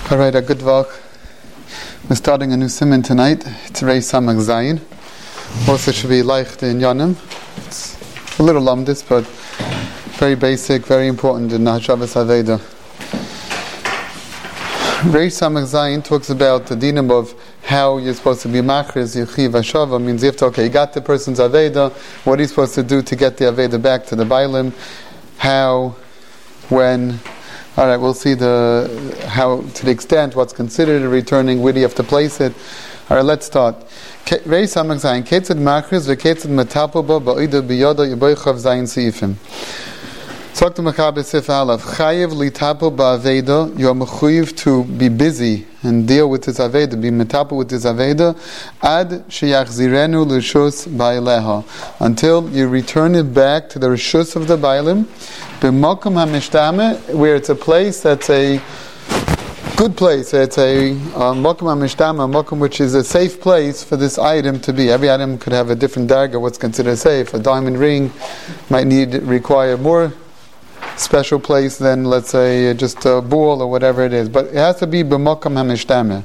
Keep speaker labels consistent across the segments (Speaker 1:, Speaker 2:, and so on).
Speaker 1: All right, a good vach. We're starting a new simon tonight. It's Reis Samach Zayin. Also should be leicht in Yonim. It's a little lumdis, but very basic, very important in Hashavas Aveda. Reis Samach Zayin talks about the dinam of how you're supposed to be machriz Yechiv Hashava. Means you have to, you got the person's Aveda. What are you supposed to do to get the Aveda back to the Bailim? How, when. All right, we'll see how, to the extent, what's considered a returning, where do you have to place it. All right, let's start. Very samach zayin. Ketzad machriz v'ketzad metapo bo ba'ida biyoda yiboichav zayin seifim. Talk to Mechaber Sif Aleph. Chayev litapo ba'aveda. You are mechuyev to be busy and deal with this aveda, be metapo with this aveda, ad sheyachzirenu l'shus ba'aleha, until you return it back to the rishus of the bailim, b'mokum hamishtame, where it's a place that's a good place. It's a mokum hamishtame, a mokum which is a safe place for this item to be. Every item could have a different darga, what's considered safe. A diamond ring might require more special place than, let's say, just a ball or whatever it is. But it has to be b'mokum hamishtame.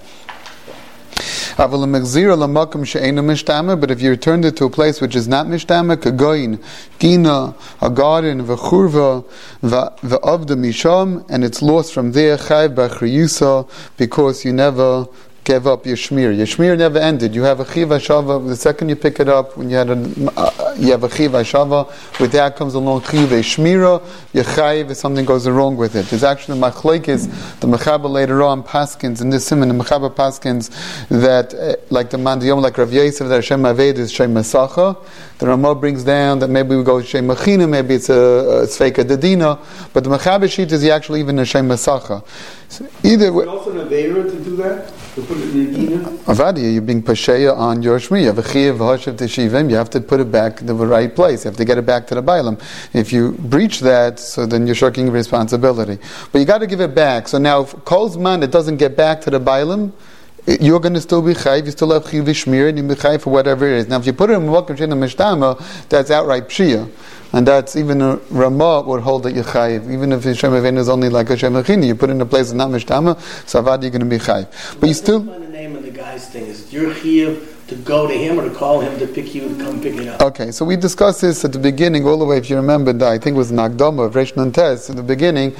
Speaker 1: But if you returned it to a place which is not mishtame, kagoyin, gina, a garden, v'churva, v'avda misham, and it's lost from there, chayv b'achriyusa, because you never gave up your shmir. Your shmir never ended. You have a chiv hashava. The second you pick it up, when you have a chiv hashava, with that comes along chiv shmira. Your chayiv if something goes wrong with it. There's actually machlekes. The Mechaber later on paskins in this simon. The Mechaber paskins that like the man like Rav Yosef that Shem Aved is Shem Masacha. The Ramah brings down that maybe we go Shem Machina, maybe it's a Sveika Dedina, but the Mechaber sheet is actually even a Shem Masacha. So either way,
Speaker 2: also an Aveira to do that? To put it in the Gina?
Speaker 1: Avadi, you're being Pasheya on your Shmi. You have a Chiyav Hashav Teshivim, you have to put it back in the right place. You have to get it back to the Bailam. If you breach that, so then you're shirking responsibility. But you got to give it back. So now, if Kol's man, it doesn't get back to the Bailam, you're going to still be chayiv, you still have chiv shmir, and you be chayiv for whatever it is. Now, if you put it in Mokum Shein Mishtama, that's outright pshia. And that's even a Ramah would hold that you're chayiv. Even if Shem Avenu is only like a Shem Achini, you put it in a place that's not Mishtama, so avad you're going to be chayiv. But you still...
Speaker 3: The name of the guy's thing is your chiv to go to him or to call him to pick you to come pick it up.
Speaker 1: Okay, so we discussed this at the beginning, all the way, if you remember, I think it was Nagdama of Reish Nun Tes, at the beginning.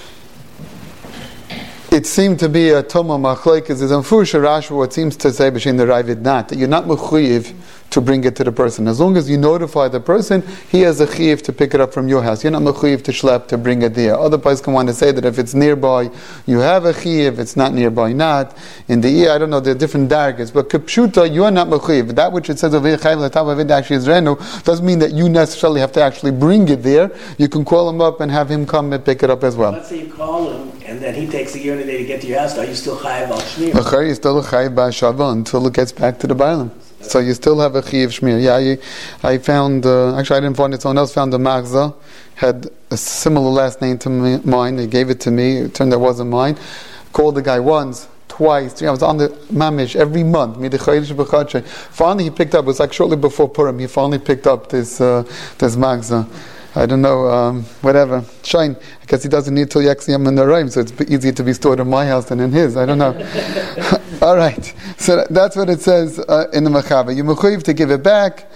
Speaker 1: It seemed to be a Toma Machlekes is Amfusha Rashi, what seems to say between the Ravid not, that you're not mechuyev to bring it to the person. As long as you notify the person, he has a chiv to pick it up from your house. You're not mechuyev to schlep to bring it there. Other places can want to say that if it's nearby, you have a chiv, it's not nearby, not. In the ear, I don't know, there are different dargas, but Kipshuta, you are not mechuyev. That which it says over here, Chayv L'Tav Avid actually is Renu, doesn't mean that you necessarily have to actually bring it there. You can call him up and have him come and pick it up as well.
Speaker 3: Let's say you call him, and then he takes a year and a day to get to your house. Are you still chayiv al shmir?
Speaker 1: You're still a chayiv ba'ashava until it gets back to the Bailam. So you still have a chiv shmir. Yeah, I found, actually I didn't find it, someone else found a Magza, had a similar last name to mine, they gave it to me, it turned out it wasn't mine. Called the guy once, twice, 3 I was on the mamish every month. Finally he picked up, it was like shortly before Purim, he finally picked up this Magza. I don't know, whatever. Shine. I guess he doesn't need till Yaksiyam and the Raim, so it's easier to be stored in my house than in his. I don't know. All right. So that's what it says in the Mechaber. You mechuyev to give it back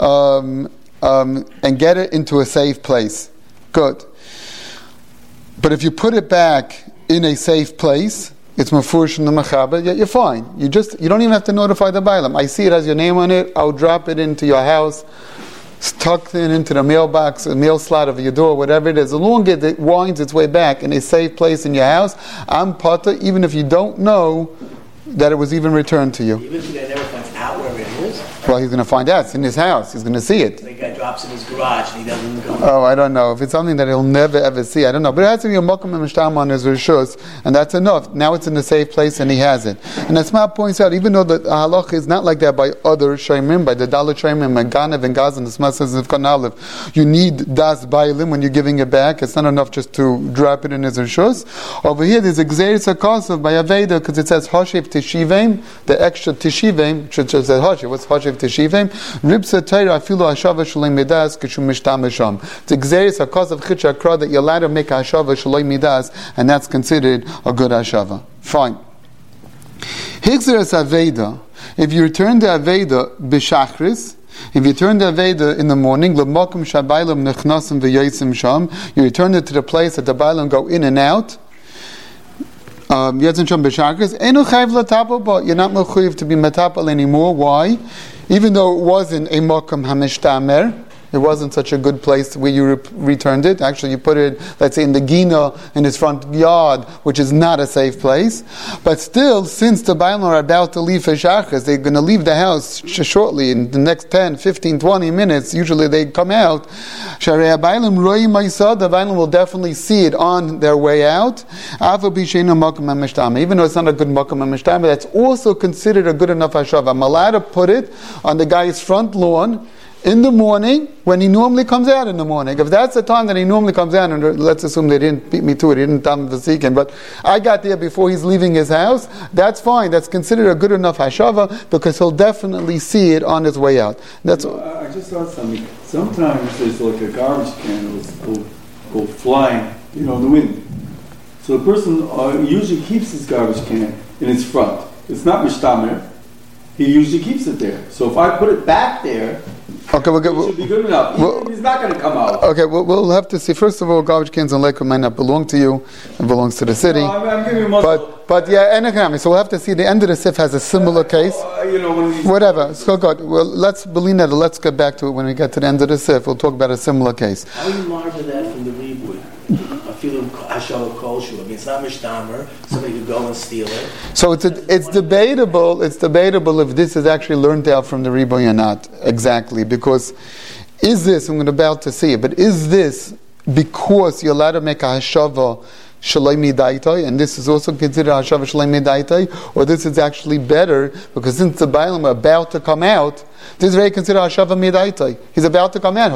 Speaker 1: and get it into a safe place. Good. But if you put it back in a safe place, it's mafurish in the Mechaber, you're fine. You don't even have to notify the Bailam. I see it has your name on it. I'll drop it into your house. Tucked into the mailbox, the mail slot of your door, whatever it is. As long as it winds its way back in a safe place in your house, I'm pata, even if you don't know that it was even returned to you.
Speaker 3: Even if the guy never finds out where it is?
Speaker 1: Well, he's going to find out. It's in his house. He's going to see it.
Speaker 3: The guy drops in his garage and he doesn't go.
Speaker 1: Oh, I don't know. If it's something that he'll never ever see, I don't know. But it has to be a mokum and mishtam on his rishus, and that's enough. Now it's in a safe place and he has it. And as Asma points out, even though the halach is not like that by other shaymim, by the dalit shaymim, Maganev and Gaz, and the Asma says of Kanalev, you need das bailim when you're giving it back. It's not enough just to drop it in his rishus. Over here, there's a gzeris hakosov by Aveda, because it says hashiv teshivim, the extra teshivim, which says hashiv. What's hashiv teshivim? Ribsa Torah afilu hashava shalei midas kishu mishtam misham. It's a gzeris hakosov chitcha kra that you're allowed to make a hashava shalei midas, and that's considered a good hashava. Fine. Hixeres Aveda, if you return the Aveda b'shachris, if you return the Aveda in the morning, l'mokum shabaylam nechnasim v'yoysim sham, you return it to the place that the baylam go in and out. Yetzim sham b'shachris, enu chayv l'tapel, but you're not mechuyev to be metapel anymore. Why? Even though it wasn't a mokum hamishtamer, it wasn't such a good place where you returned it. Actually, you put it, let's say, in the Gina, in his front yard, which is not a safe place. But still, since the Bailam are about to leave for Shachas, they're going to leave the house shortly, in the next 10, 15, 20 minutes. Usually they come out. The Bailam will definitely see it on their way out. Even though it's not a good Makam HaMishtama, that's also considered a good enough Hashava. I'm allowed to put it on the guy's front lawn in the morning, when he normally comes out in the morning. If that's the time that he normally comes out, and let's assume they didn't beat me to it, he didn't tell me the second, but I got there before he's leaving his house, that's fine. That's considered a good enough hashava, because he'll definitely see it on his way out. That's
Speaker 2: I just thought something. Sometimes there's like a garbage can that will go flying, in the wind. So the person usually keeps his garbage can in its front. It's not mishtamer. He usually keeps it there. So if I put it back there,
Speaker 1: okay,
Speaker 2: it should be good enough. He's not going to come out.
Speaker 1: Okay, we'll have to see. First of all, garbage cans in Lakewood might not belong to you. It belongs to the city.
Speaker 2: No, I'm giving you
Speaker 1: but yeah, and economics. So we'll have to see. The end of the SIF has a similar case. Whatever. So good. Well, let's get back to it when we get to the end of the SIF. We'll talk about a similar case.
Speaker 3: How do you monitor that from the Reboot? I feel Hashava Kolshu. I mean, it's not Mishtamer. Somebody could go and steal it.
Speaker 1: So it's debatable. It's debatable if this is actually learned out from the Reboot or not. Exactly, because is this? I'm about to see it, but is this because you're allowed to make a Hashava Shalai Midaitai, and this is also considered Hashava Shalai Midaitai, or this is actually better because since the Bailam are about to come out, this is already considered Hashava Midaitai. He's about to come out,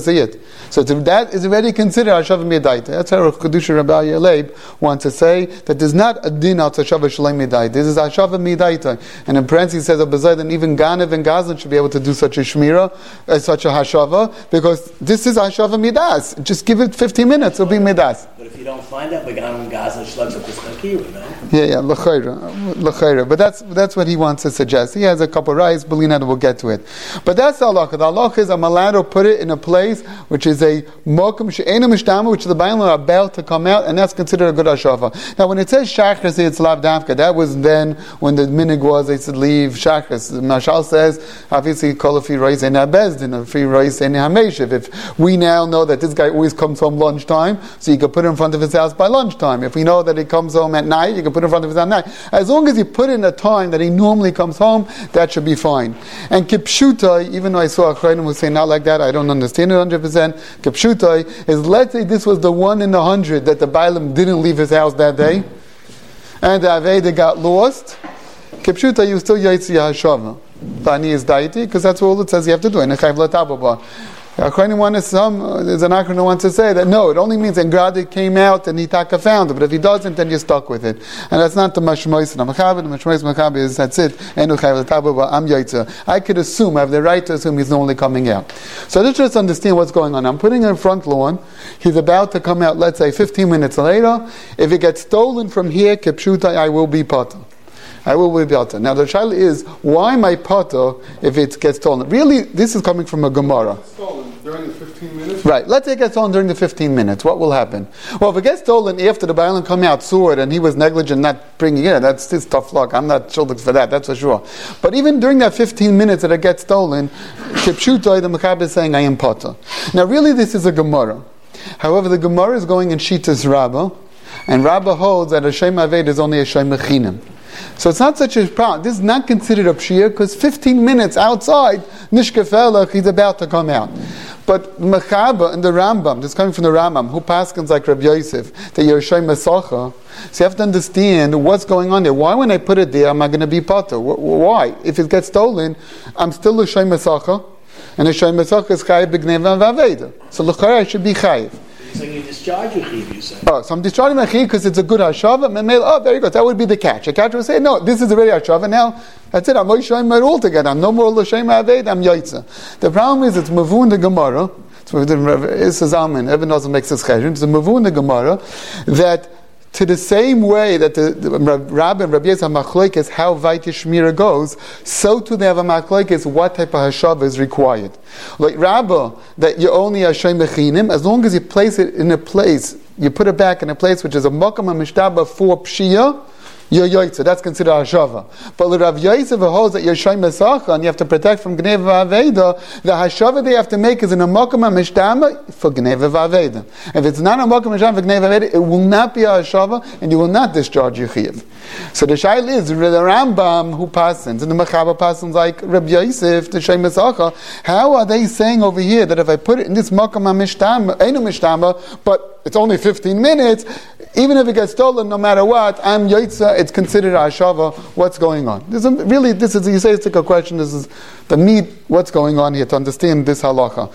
Speaker 1: so that is already considered Hashava Midaitai. That's how Kedusha Rabbi Yaleib wants to say that there's not a din out Hashava Shalai Midaitai. This is Hashava Midaitai. And in parentheses he says that even Ganev and Gazan should be able to do such a Shmira, such a Hashava, because this is Hashava Midas. Just give it 15 minutes, it'll be Midas.
Speaker 3: But if you don't find that, Ganev and Gazan shlugs up this Nakira, no?
Speaker 1: Yeah, l'chayra. But that's what he wants to suggest. He has a couple of rights, Belina will get to it. But that's the halacha. The halacha is I'm allowed to put it in a place which is a mokum she'enu mishtama, which the Bailam are about to come out, and that's considered a good hashava. Now, when it says shachris, it's lav davka. That was then when the minig was they said leave shachris. Mashal says obviously kol afi rois ein habezdin, afi rois ein hameshiv. If we now know that this guy always comes home lunchtime, so you can put it in front of his house by lunchtime. If we know that he comes home at night, you can put it in front of his house at night. As long as you put in a time that he normally comes home, that should be fine. And kipshutai, even though I saw a Chayim who say not like that, I don't understand it 100%. Kipshutai is, let's say this was the 1 in 100 that the Bailam didn't leave his house that day, and the Aveda got lost. Kipshutai, you still Yaitzi Hashava. Tani is Daiti, because that's all it says you have to do. And there's an Akron who wants to say that no, it only means that Gradi came out and Hitaka found it, but if he doesn't, then you're stuck with it. And that's not the Mashmois and Machabit. The Mashmois Machabit is that's it. I could assume, I have the right to assume he's normally coming out. So let's just understand what's going on. I'm putting in front lawn, he's about to come out, let's say 15 minutes later. If it gets stolen from here, Kipshutai, I will be potter. I will be potter. Now the shaila is, why my potter if it gets stolen? Really, this is coming from a Gemara.
Speaker 2: Stolen during the 15 minutes?
Speaker 1: Right. Let's say it gets stolen during the 15 minutes. What will happen? Well, if it gets stolen after the Bailam come out, saw it, and he was negligent not bringing it in, that's his tough luck. I'm not shuldig for that, that's for sure. But even during that 15 minutes that it gets stolen, Kipshutai, the Mechaber is saying, I am potter. Now really this is a Gemara. However, the Gemara is going in Shitas Rabbah, and Rabbah holds that a Shem Aved is only a Shem Mechinim. So it's not such a problem. This is not considered a pshia because 15 minutes outside, Nishkefelach, he's about to come out. But Mechaba and the Rambam, this is coming from the Rambam, who paskins like Rabbi Yosef, that you're a Shem Mesacha. So you have to understand what's going on there. Why when I put it there, am I going to be potter? Why? If it gets stolen, I'm still a Shem Mesacha, and a Shem Mesacha is Chayiv B'Gneva V'Aveda. So l'chara I should be Chayiv.
Speaker 3: So you discharge your chiv, you say.
Speaker 1: Oh, so I'm discharging my chiv because it's a good hashava. Oh, there you go. That would be the catch. A catch would say, no, this is already hashava. Now, that's it. I'm not showing my all together. I'm no more l'shem aved. I'm yaitza. The problem is, it's mavu in the Gemara. It's a Zalman. Even doesn't make this cheshire. It's a mavu in the Gemara that to the same way that the Rabbi and Rabbi Yosef Machlokes how Vait Shmira goes, so too they have a Machlokes what type of Hashava is required. Like Rabbi, that you only Hashem Bechinim, as long as you place it in a place, you put it back in a place which is a Mokam HaMishtaba for Pshiyah, you're yoytze. That's considered hashava. But the Rav Yosef holds that you're shoym mesacha and you have to protect from gneva v'aveda. The hashava they have to make is in a mokum mishtama for gneva v'aveda. If it's not a mokum mishtama for gneva v'aveda, it will not be a hashava and you will not discharge your chiyuv. So the shail is the Rambam who passes and the Mechaba passes like Rav Yosef the shoym mesacha. How are they saying over here that if I put it in this mokum mishtama, einu mishtama, but it's only 15 minutes, even if it gets stolen, no matter what, I'm yoytza, it's considered a hashava. What's going on? This is, you say it's like a question, this is the meat, what's going on here to understand this halacha.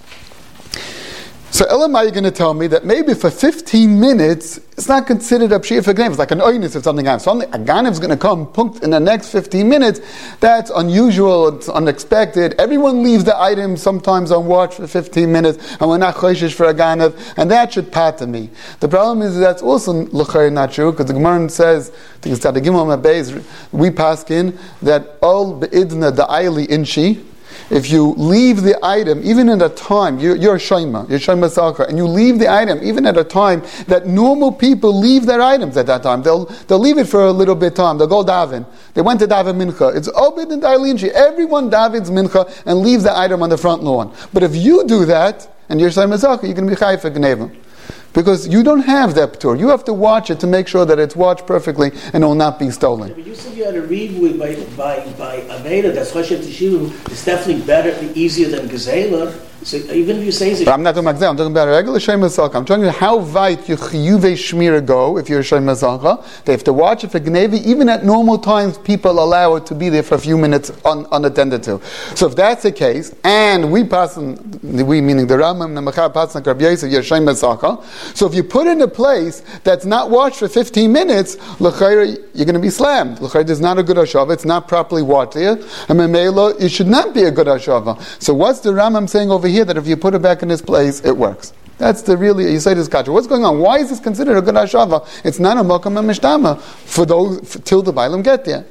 Speaker 1: So Elam, are you going to tell me that maybe for 15 minutes, it's not considered a pshiyah for gnev? It's like an oinus if something happens. Suddenly a ganev is going to come punked in the next 15 minutes. That's unusual, it's unexpected. Everyone leaves the item sometimes on watch for 15 minutes, and we're not choishish for a ganev, and that should pater me. The problem is that's also l'chayr not true, because the Gemara says, I think it's Tadagim Beis, we paskin that all be'idna da'ayli inshi. If you leave the item, even at a time, you're a shayma, salcha, and you leave the item, even at a time that normal people leave their items at that time, they'll leave it for a little bit of time, they'll go daven. They went to daven mincha. It's obid and dailinchi. Everyone davens mincha and leaves the item on the front lawn. But if you do that, and you're shayma salcha, you're going to be chayiv for gneva. Because you don't have that p'tur. You have to watch it to make sure that it's watched perfectly and it will not be stolen.
Speaker 3: Yeah, but you said you had to read with by Aveda, that's Choshev Teshiva, it's definitely better, easier than Gezela. So even if you say...
Speaker 1: But I'm not talking about Gezela, I'm talking about a regular Shem Masalcha. I'm talking about how weit your Chiyuvei Shmira go if you're a Shem Masalcha. They have to watch it for Gnevi. Even at normal times, people allow it to be there for a few minutes unattended to. So if that's the case, and we meaning the Rambam, the Mechab, pass like Rabbi Yosef, you're Shem Masalcha. So if you put it in a place that's not watched for 15 minutes, l'chayr, you're going to be slammed. L'chayr is not a good hashava. It's not properly watched there. And memela, it should not be a good hashava. So what's the Rambam saying over here that if you put it back in this place, it works? That's the really, you say this gotcha. What's going on? Why is this considered a good hashava? It's not a mokam and mishtama for those till the bailam get there.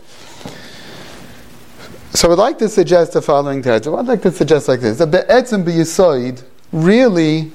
Speaker 1: So I'd like to suggest the following text. I'd like to suggest like this: that be'etzem b'yisoid really.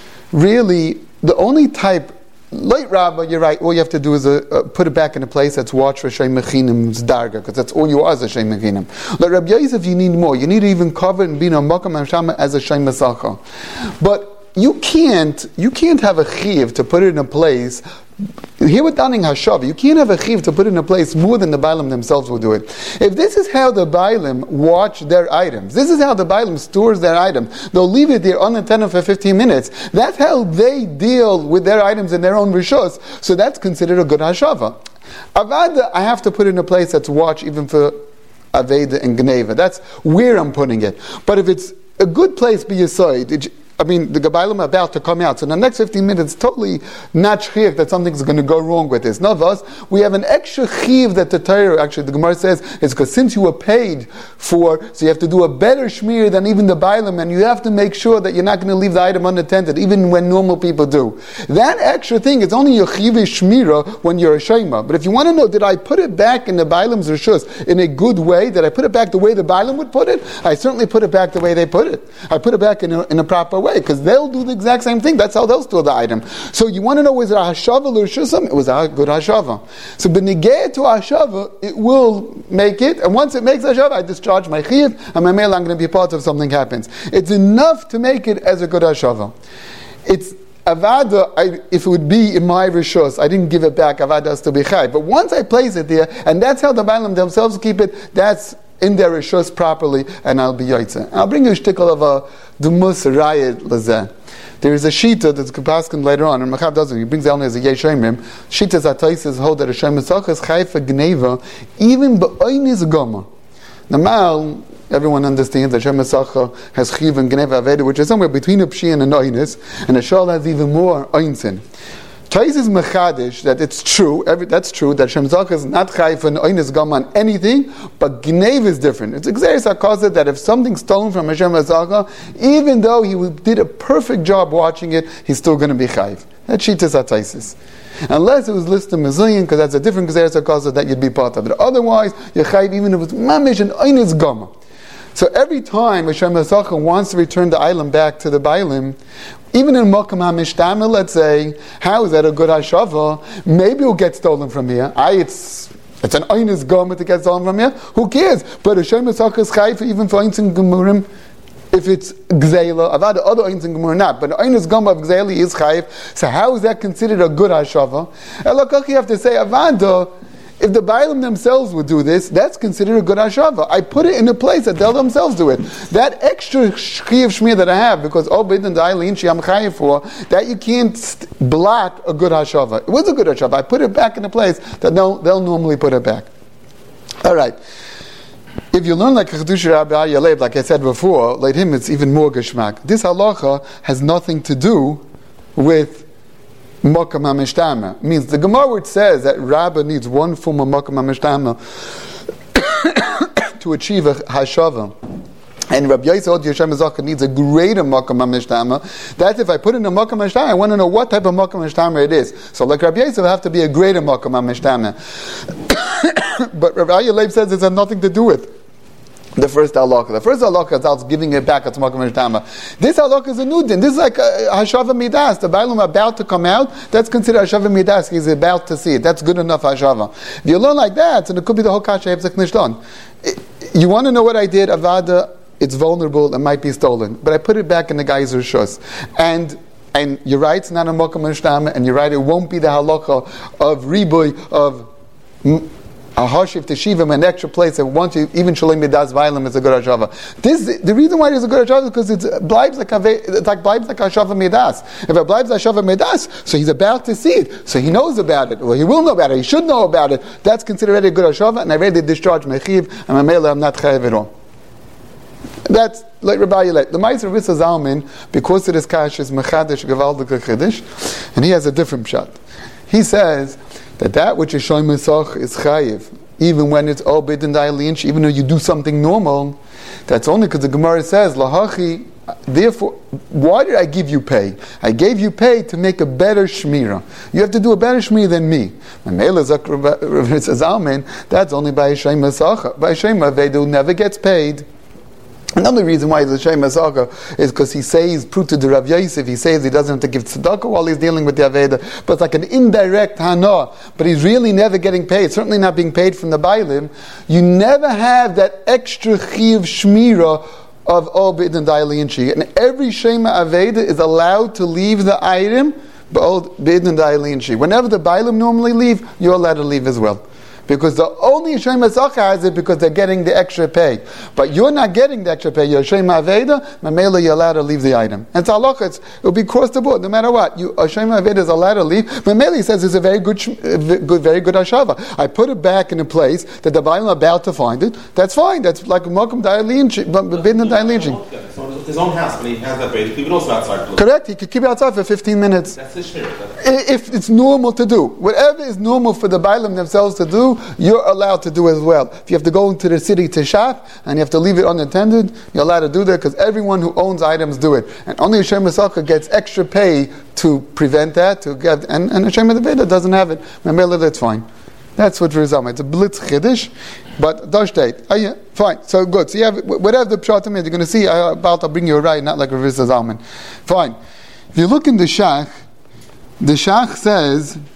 Speaker 1: The only type, like Rabbah, you're right, all you have to do is put it back in a place that's watched for Shem Mechinim's darga, because that's all you are as a Shem Mechinim. Like Rabbi Yosef, you need more. You need to even cover it and be in a Makam HaShama as a Shem Masacha. But you can't have a chiv to put it in a place. Here with Daning Hashav, you can't have a chiv to put it in a place more than the Bailam themselves will do it. If this is how the Bailam watch their items, this is how the Bailam stores their items, they'll leave it there unattended for 15 minutes. That's how they deal with their items in their own rishos. So that's considered a good Hashava. Avada, I have to put it in a place that's watched even for Aveda and Gneva. That's where I'm putting it. But if it's a good place by your side, the Gabaylim are about to come out. So in the next 15 minutes, totally not shchiach that something's going to go wrong with this. Not us. We have an extra chiv that the Torah, actually the Gemara says, is because since you were paid for, so you have to do a better shmir than even the Bailim, and you have to make sure that you're not going to leave the item unattended, even when normal people do. That extra thing is only your chiv shmira when you're a shema. But if you want to know, did I put it back in the Bailim's rishus in a good way? Did I put it back the way the Bailim would put it? I certainly put it back the way they put it. I put it back in a proper way, because they'll do the exact same thing. That's how they'll store the item. So you want to know, was it a hashava or shusam? It was a good hashava. So benigeh to hashava, it will make it, and once it makes hashava, I discharge my chiv, and my mail I'm going to be part of something happens. It's enough to make it as a good hashava. It's Avada, if it would be in my rishos, I didn't give it back, Avada has to be chai. But once I place it there, and that's how the Bailam themselves keep it, that's in their rishos properly, and I'll be yotzeh. I'll bring you a shtickle of a dumus rayet lazeh. There is a shita that's kapaskin later on, and Machab does it. He brings down as a yeshemrim. Shitas atayses hold that a shem mitzach is chayfa gneva, even be'oinis goma. Now, everyone understands that Shem Masacha has chiv and gneva aveda, which is somewhere between a pshi and a oinis, and a shal has even more oinsin. Tais is mechadish that it's true. That's true that Shem Zach is not chayv and oinis gam on anything, but gnev is different. It's exeris hakazah that if something's stolen from Hashem Masacha, even though he did a perfect job watching it, he's still going to be chayv. That's shitas ataisis. Unless it was listed mezillion, because that's a different Gezeres HaKasa that you'd be part of it. Otherwise, you're chayiv even if it's mamish and einis gama. So every time Hashem Yisrael wants to return the island back to the Bailim, even in Mokam HaMishtama, let's say, how is that a good hashava? Maybe it'll get stolen from here. It's an einis gama to get stolen from here. Who cares? But Hashem Yisrael is chayiv even for Einzin Gemurim, if it's Gzeila. I've had the other Einzin Gemur not, but einis gama of Gzeila is chayiv. So how is that considered a good hashava? Elokach, you have to say, Avada, if the Bailim themselves would do this, that's considered a good hashava. I put it in a place that they'll themselves do it. That extra chiyuv shmir that I have, because Obid and Dailin I'm chayiv for, that you can't block a good hashava. It was a good hashava. I put it back in a place that they'll normally put it back. All right. If you learn like Chedush Rabbi Yalev, like I said before, like him, it's even more geshmak. This halacha has nothing to do with Mokam HaMishtama. Means the Gemara which says that Rabbah needs one form of Mokam HaMishtama to achieve a hashava, and Rabbi Yisrael Yeshem Zaka needs a greater Mokam HaMishtama. That's if I put in a Mokam HaMishtama, I want to know what type of Mokam HaMishtama it is. So like Rabbi Yisrael, will have to be a greater Mokam HaMishtama. But Rabbi Yalev says it has nothing to do with the first halakha. The first halakha is out giving it back at Mokam HaMishtama. This halakha is a new din. This is like a hashava midas. The Bailam about to come out, that's considered hashava midas. He's about to see it. That's good enough hashava. If you learn like that, and it could be the whole kasha hefzek nishton. You want to know what I did? Avada, it's vulnerable, it might be stolen. But I put it back in the guy's rishus. And you're right, it's not a Mokam HaMishtama, and you're right, it won't be the halakha of riboy, of a hashiv teshivim, an extra place that once you even shalim midas vailam is a good hashava. The reason why it is a good hashava is because it's blibes like hashava midas. If it blibes hashava midas, so he's about to see it, so he knows about it, or he will know about it, he should know about it. That's considered a good hashava, and I already discharged mechiv, and I'm not chayav at all. That's like Rabbi Yaleh. The Meiser Rissa Zalman, because it is kash, is mechadish gevaldik chiddush, and he has a different shot. He says that which is shoy mesach is chayiv, even when it's all bid and da'ilinch, even though you do something normal. That's only because the Gemara says lahachi. Therefore, why did I give you pay? I gave you pay to make a better shmira. You have to do a better shmira than me. That's only by Hashem Masacha. By Hashem Avedu never gets paid. Another reason why he's a Shem Masaka is because he says, proved to the Rav Yosef, he says he doesn't have to give tzedakah while he's dealing with the Aveda, but it's like an indirect hana, but he's really never getting paid, certainly not being paid from the Bailim. You never have that extra chiv shmira of all bid and da'ilinchi, and every Shema Aveda is allowed to leave the item, but bid and da'ilinchi. Whenever the Bailim normally leave, you're allowed to leave as well. Because the only Yishem Masacha has it because they're getting the extra pay. But you're not getting the extra pay. You're Yishem Aveda, Mamela, you're allowed to leave the item. And it's halacha, it'll be across the board, no matter what. Yishem Aveda is allowed to leave. Mamela says it's a very good hashava. I put it back in a place that the Bailam are about to find it. That's fine. That's like Mokum Da'ilinchi, Bidna Da'ilinchi.
Speaker 4: So his own house, when he has that bait, he could also outside.
Speaker 1: Correct. He could keep it outside for 15 minutes.
Speaker 4: That's his share.
Speaker 1: If it's normal to do. Whatever is normal for the Bailam themselves to do, you're allowed to do as well. If you have to go into the city to shop and you have to leave it unattended, you're allowed to do that because everyone who owns items do it. And only Hashem Masaka gets extra pay to prevent that, and Hashem Masaka doesn't have it. Remember, that's fine. That's what Rizam. It's a blitz chiddush, but dosh date. Fine. So good. So you have whatever the pshatim is, you're going to see. I'll bring you a right, not like Rav Zalman. Fine. If you look in the Shach says,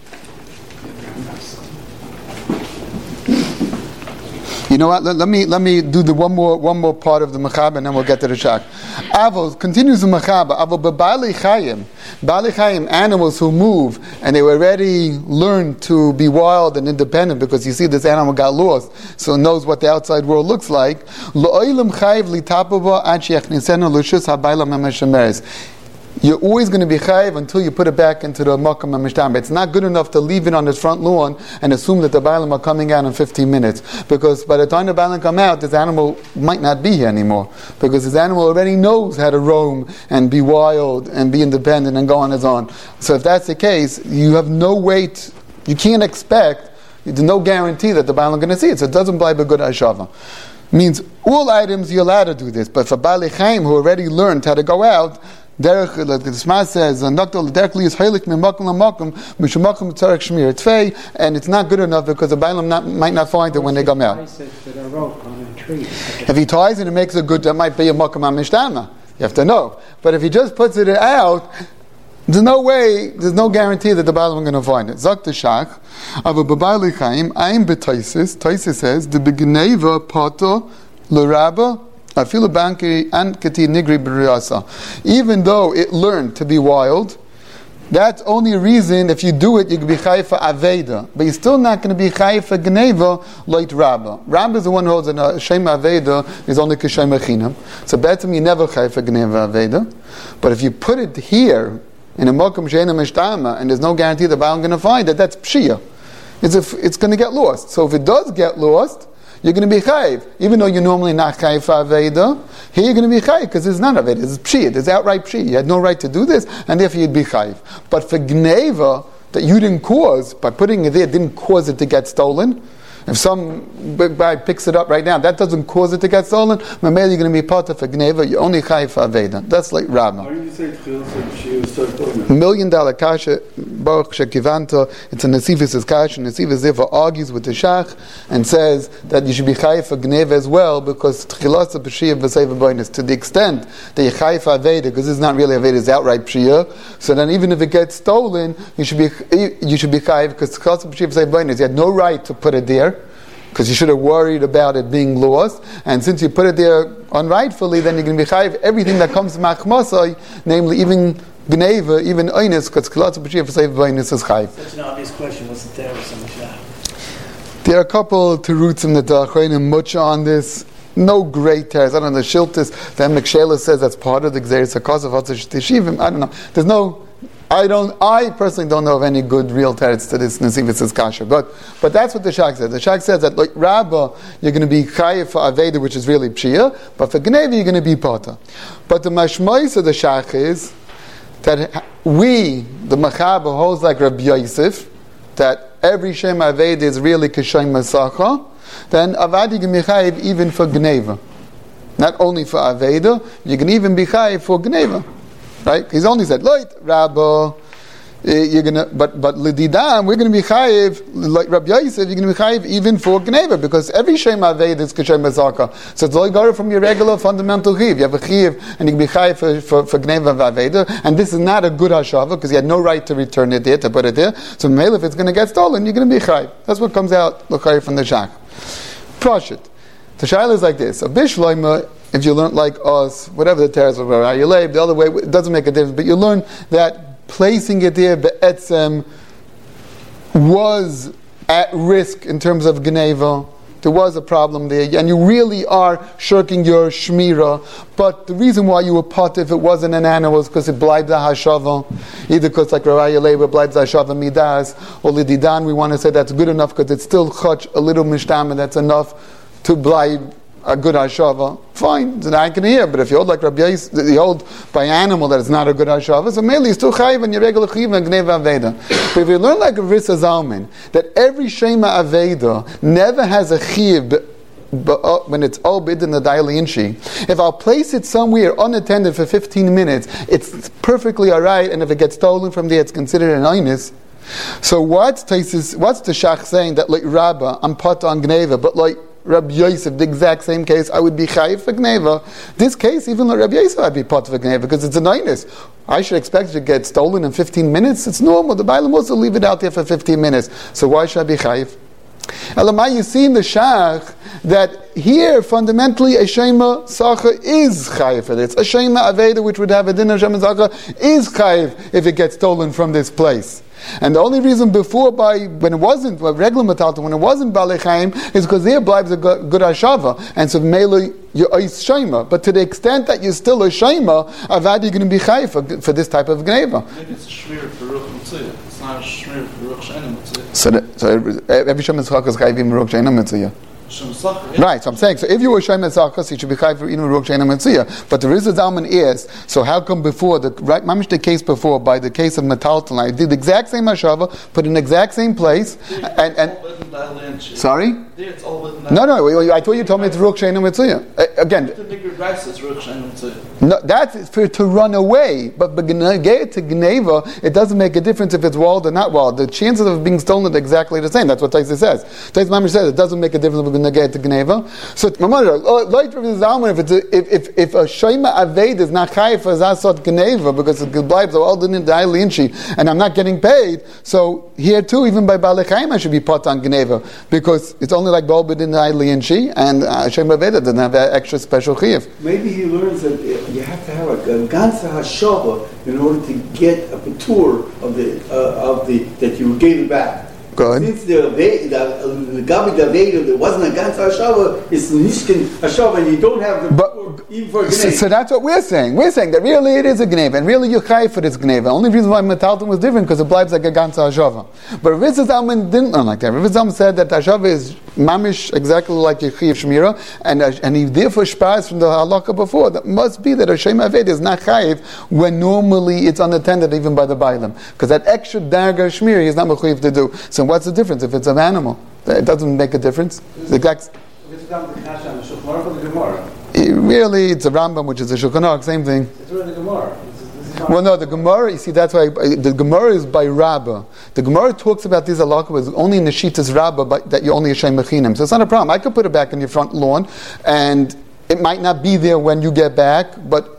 Speaker 1: you know what? Let me do the one more part of the Mechaba, and then we'll get to the Shach. Avos continues the Mechaba. Avo b'Baalei Chayim, animals who move, and they already learned to be wild and independent because you see this animal got lost, so it knows what the outside world looks like. Lo'olim chayiv litapava ad sheyachnisenu l'shus habaylam hameshameres. You're always going to be chayiv until you put it back into the Mokam HaMishtama. It's not good enough to leave it on its front lawn and assume that the Bailam are coming out in 15 minutes. Because by the time the Bailam come out, this animal might not be here anymore. Because this animal already knows how to roam and be wild and be independent and go on its own. So if that's the case, you have no weight, you can't expect, there's no guarantee that the Bailam are going to see it. So it doesn't blibe a good hashava. Means all items you're allowed to do this. But for Baalei Chayim who already learned how to go out, Derech, like the Sma says, and Dr. Derech is heilig mimakum lamakum mishmakum tzarek shmir tvei, and it's not good enough because the Bailam might not find it when they come out. If he ties it and makes it good, that might be a makom mishtama. You have to know. But if he just puts it out, there's no way, there's no guarantee that the Bailam are going to find it. Zak the Shach, Ava Babai Chaim, Aim B'Taisis, Taisis says, the Begneva Pato L'Rabba, Afilu Banki and Kati Nigri B'Riyasa. Even though it learned to be wild, that's only a reason if you do it, you can be chayiv for Aveda. But you're still not going to be chayiv for Gneva like Rabba. Rabba is the one who holds that Shem Aveda is only Kishem Echinam. So better you never chayiv for Gneva Aveda. But if you put it here, in a Mokum Sheina Mishtama, and there's no guarantee the Baal is going to find it, that's Pshia. It's going to get lost. So if it does get lost, you're going to be chayiv. Even though you're normally not chayiv for Aveda, here you're going to be chayiv because it's not Aveda, it's Pshia, it's outright Pshia. You had no right to do this, and therefore you'd be chayiv. But for Gneva, that you didn't cause, by putting it there, didn't cause it to get stolen. If some big guy picks it up right now, that doesn't cause it to get stolen. Mamela, you're going to be part of a gneva. You're only chayiv for Aveda. That's like Rabbah.
Speaker 2: Why do you say $1
Speaker 1: million kasha, Baruch Shekivanta. It's a Nesivus' kasha. Nesivus therefore argues with the Shach and says that you should be chayiv for gneva as well because tchilas of Pshiyah v'seiva bonus. To the extent that you're chayiv for Aveda, because it's not really Aveda, it's outright Pshiyah. So then even if it gets stolen, you should be chayiv because tchilas of Pshiyah v'seiva bonus. You had no right to put it there, because you should have worried about it being lost, and since you put it there unrightfully, then you're going to be chayiv everything that comes from Achmasai, namely even Gneva, even Einis, because Kalatz B'Shiyah for Seiv Einis is chayiv.
Speaker 3: Such an obvious question, what's the terrorist on the Shah?
Speaker 1: There are a couple to roots in the Dachrein much on this. No great tears. I don't know, the Shiltis, the Mekshela says that's part of the Gzeris HaKos of Hatzash Teshivim. I don't know. There's no... I personally don't know of any good real teretz to this Nesivus' kasha. But that's what the Shach says. The Shach says that like Rabbah, you're going to be chayiv for Aveda, which is really Pshiyah, but for Gneva, you're going to be Pata. But the Mashmois of the Shach is that we, the Machaba, holds like Rabbi Yosef, that every Shem Aveda is really Kishem Masacha, then Avadi can be chayiv even for Gneva. Not only for Aveda, you can even be chayiv for Gneva. Right? He's only said, "Loit, Rabba, you're gonna." But Lididam, we're gonna be chayiv like Rabbi Yosef. You're gonna be chayiv even for Gneva because every Shem Aved is Kishem Mazaka. So it's like go from your regular fundamental chiv. You have a chiv, and you can be chayiv for Gneva Aveda. And this is not a good hashava because you had no right to return it there, to put it there. So Mele, if it's gonna get stolen, you're gonna be chayiv. That's what comes out l'chayiv from the Shach. Proshit. The shaila is like this: a bishloima. If you learn like us, whatever the teres of Rayalev, the other way, it doesn't make a difference. But you learn that placing it there, be'etzem, was at risk in terms of Gneva. There was a problem there, and you really are shirking your shmira. But the reason why you were pot if it wasn't an animal was because it blibes a hashava, either because like Rayalev blibes a hashava midas, or lididan. We want to say that's good enough because it's still chach a little mishtam, and that's enough to blibe a good hashava, fine, then I can hear. But if you hold like Rabbi Yis, you hold by animal that it's not a good hashava, so mainly it's still chayiv and your regular chayiv and gneva aveda. But if you learn like a Rissa Zalman, that every shema aveda never has a chayiv when it's all bid in the daily inchi, if I'll place it somewhere unattended for 15 minutes, it's perfectly alright, and if it gets stolen from there, it's considered an einus. So what's the Shach saying that like Rabbah, I'm pot on gneva, but like Rabbi Yosef, the exact same case, I would be chayiv for gneva. This case, even like Rabbi Yosef, I'd be pot for gneva because it's a neinus. I should expect it to get stolen in 15 minutes. It's normal. The Bailam also leave it out there for 15 minutes. So why should I be chayiv? Elamai, you see in the Shach that here fundamentally a shema sacha is chayiv for this. A shema aveda which would have a din of shema sacha is chayiv if it gets stolen from this place. And the only reason before, when it wasn't regular metalta, when it wasn't balei chaim, is because there blibes a good hashava, and so mele you're a shema. But to the extent that you're still a shema, avad you're going to be chayiv for this type of gneva.
Speaker 5: Maybe it's a shmir for ruch mitzvah. It's not a shmir for ruch she'ena mitzvah.
Speaker 1: So every shema sacha is chayiv in ruch she'ena mitzvah. Right, so I'm saying, so if you were Shem Etzachas, you should be Chayv for Inu Ruch Sheina Metzia. But the Rizah Zalman is, so how come before, mamish the case before, by the case of Metaltal, I did the exact same Hashava, put in the exact same place, and sorry? No, I thought you told me it's Ruch Sheina Metzia. Again,
Speaker 5: Price is Ruch Shein Mitzvah.
Speaker 1: No, that's for to run away. But Geneva to Geneva, it doesn't make a difference if it's walled or not walled. The chances of being stolen are exactly the same. That's what Taisa says. Taisa Mamish says it doesn't make a difference if it's to Geneva. So if a Shema Aved is not chayiv for Zasot Geneva because it blibes all the Inchi and I'm not getting paid, so here too, even by Balei Chaim I should be put on Geneva because it's only like Bal B'din Inchi and Shema Aved doesn't have that extra special chayiv.
Speaker 2: Maybe he learns that you have to have a ganza hashava in order to get a patur of the that you gave it back.
Speaker 1: Good.
Speaker 2: Since the Gabi Daveda, there wasn't a ganza hashava, it's nishkin hashava, and you don't have the patur even for a gneva.
Speaker 1: So that's what we're saying. We're saying that really it is a gneva, and really you're chayiv for this gneva. The only reason why Metalton was different because it blibes like a ganza hashava. But Rav Zalman didn't learn like that. Rav Zalman said that hashava is mamish exactly like Yechiv Shmira, and he therefore spars from the halakha before. That must be that a Shem Aved is not chayiv when normally it's unattended even by the bailam, because that extra darga Shmira is not mechuyev to do. So what's the difference if it's an animal? It doesn't make a difference. Really, it's a Rambam, which is a Shulchan Aruch, same thing.
Speaker 5: It's really the Gemara.
Speaker 1: Well, no, the Gemara, you see, that's why the Gemara is by Rabbah. The Gemara talks about these halakha only in the Shitas Rabbah, that you only a Shem Mechinim. So it's not a problem. I could put it back in your front lawn, and it might not be there when you get back, but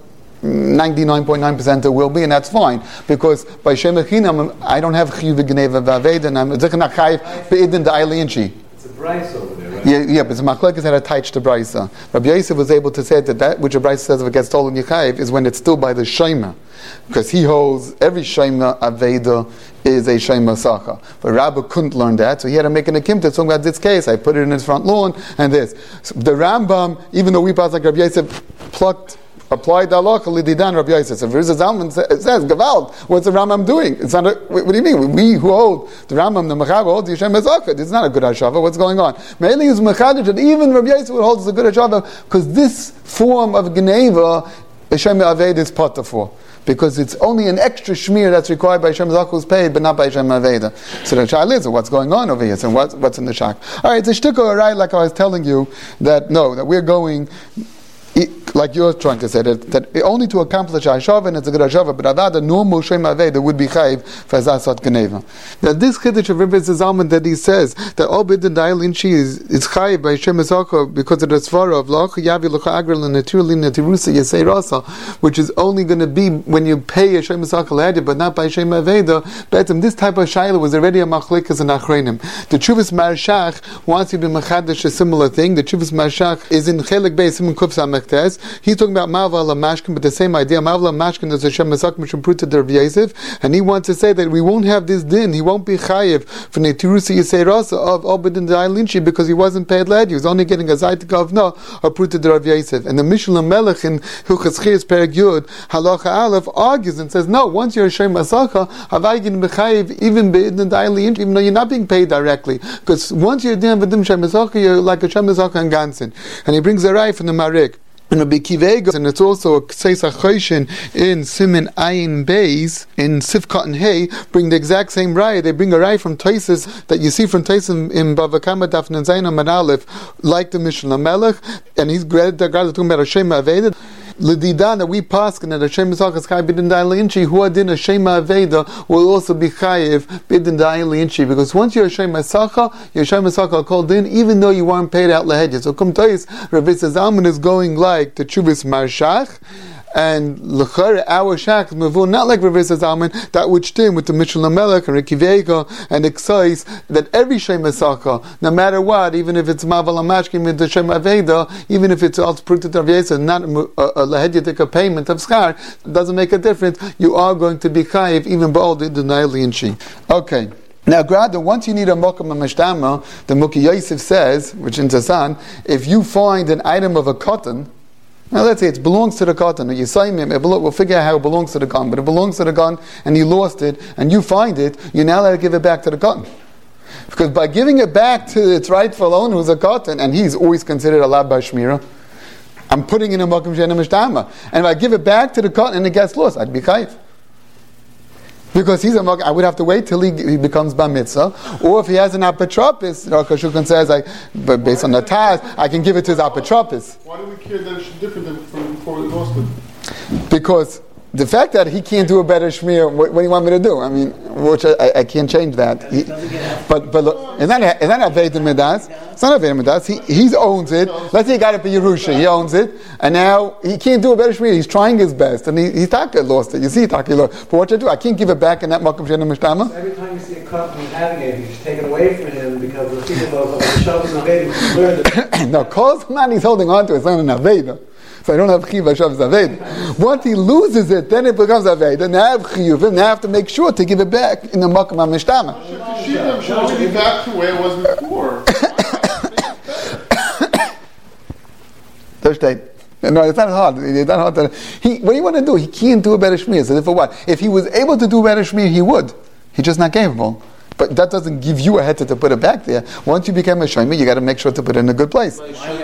Speaker 1: 99.9% it will be, and that's fine, because by Shem Mechinim, I don't have Chiyuv Gneva Vaved, and I'm Zechna Chayiv Be'idin Da'ayli Inchi.
Speaker 6: It's a Bryce over there, right?
Speaker 1: Yeah, but the Machlekes had a taich to Brisa. Rabbi Yosef was able to say that which a Brisa says if it gets stolen Yechayiv is when it's still by the Shema, because he holds every Shema Aveda is a Shema Sacha. But Rabbi couldn't learn that, so he had to make an akimta talking about this case. I put it in his front lawn and this. So the Rambam, even though we pass like Rabbi Yosef, applied the halacha lididan Rabbi Yosef. So Rizal Zalman says, Gavald, what's the Rambam doing? It's not. What do you mean? We who hold the Rambam, the Mechaber holds the Shem Mezakah. It's not a good hashava. What's going on? Mainly is Mechadish, and even Rabbi Yosef would hold it's a good hashava because this form of Geneva, the Shem Aved is potter for. Because it's only an extra shmir that's required by Shem Zach who's paid, but not by Shem Aveda. So the child is, what's going on over here? So what's in the shak? All right, it's a shtuko, right? Like I was telling you that we're going. Like you're trying to say, that only to accomplish Hashava, it's a good Hashava, but Avada, normal Shem Aveda would be Chayiv for Zasat Geneva. Now, this Chiddush of Rebbe Zalman that he says that all Bidin Da'il Inchi is Chayiv by Shem Esaka because of the Svara of Lach Yavi Lucha Agrel and Naturally Natirusa Yesei Rasa, which is only going to be when you pay a Shem Esaka Lahadi, but not by Shem Aveda. But this type of Shaila was already a Machlikas and Achreinim. The Chuvas Marshach wants you to be Machadish a similar thing. The Chuvas Marshach is in Chelik Beis Simon Kuf Samechtes. He's talking about Ma'aval HaMashkin, but the same idea. Ma'aval HaMashkin is a Shem Mesak Mishum Pruta Der Yosef, and he wants to say that we won't have this din. He won't be chayiv for Netirusa Yisei Rasa of Obedin Da'alinchi because he wasn't paid led. He was only getting a Zaytik of no or Pruta Der Yosef. And the Mishnah Melech in Hilchas Chiyas Perek Yud Halacha Aleph argues and says no. Once you're a Shem Masaka, Havayigin Bechayiv even Be'idin Da'alinchi, even though you're not being paid directly, because once you're doing V'dim Shem Masaka, you're like a Shem Masaka and Gansin. And he brings a rai from the Marik. And it's also a Kseis HaChoshen in Simen Ayin Beis in Sifkat and Hay bring the exact same raya. They bring a raya from Taisus that you see from Taisus in Bava Kama Daf Zayin Aleph, like the Mishnah Melech, and he's talking about Hashem Aveda. L'didan that we paskin that Hashem Yisachas Chayiv bidin da'ayin li'inchi, who adin Hashem Aveda will also be Chayiv bidin da'ayin li'inchi, because once you're Hashem Yisacha, you're Hashem Yisacha called in, even though you weren't paid out lehedya. So Kum Tois, Rav Zalman is going like the Chuvas Marshach, and l'chare our shak mevul not like Rav Zalman that which did with the Mishnah Melech and Rikivega and Exais that every Shem Esaka, no matter what, even if it's Ma'aval HaMashkin with the Shem Aveda, even if it's also Prutat Rav Yosef, not a lahedyatik payment of schar, it doesn't make a difference. You are going to be chayiv even ba'al the Naili and Shi. Okay. Now, Grada, once you need a Mokum HaMashtama, the Muki Yosef says, which in Tasan, if you find an item of a cotton. Now let's say it belongs to the cotton, or you say we'll figure out how it belongs to the gun, but it belongs to the gun and you lost it and you find it, you're now allowed to give it back to the cotton. Because by giving it back to its rightful owner who's a cotton, and he's always considered a lab by Shmira, I'm putting in a Mokum She'ena Mishtama. And if I give it back to the cotton and it gets lost, I'd be chayiv. Because he's a Mokim, I would have to wait till he becomes Bar Mitzvah. Or if he has an apotropis, Rosh Hashanah says, but based on the Taz, I can give it to his apotropis.
Speaker 7: Why do we care that it's different than from before we lost it?
Speaker 1: Because the fact that he can't do a better shmir, what do you want me to do? I mean, which I can't change that. But look, it's not Aveda Midas. It's not Aveda Midas. He owns it. Let's say he got it for Yerusha. He owns it, and now he can't do a better shmir. He's trying his best, and he lost it. You see, Taka lost. But what should I do? I can't give it back in that Makom Shena Mishtama.
Speaker 6: Every time you see a cut from having it, you should take it away from him because the people of the Shabbos and Aveda learn that.
Speaker 1: No, cause man, he's holding on to it. It's not an Aveda. So I don't have Chiv Shabbos Aved. Once he loses it, then it becomes Aved. And now I have Chiyuvim. Now I have to make sure to give it back in the Makom HaMishtama.
Speaker 7: Should only be back to the way it was before.
Speaker 1: Thursday. No, it's not hard. It's not hard. What do you want to do? He can't do a better shmir. So for what? If he was able to do a better shmir, he would. He's just not capable. But that doesn't give you a heter to put it back there. Once you become a shomer, you got to make sure to put it in a good place.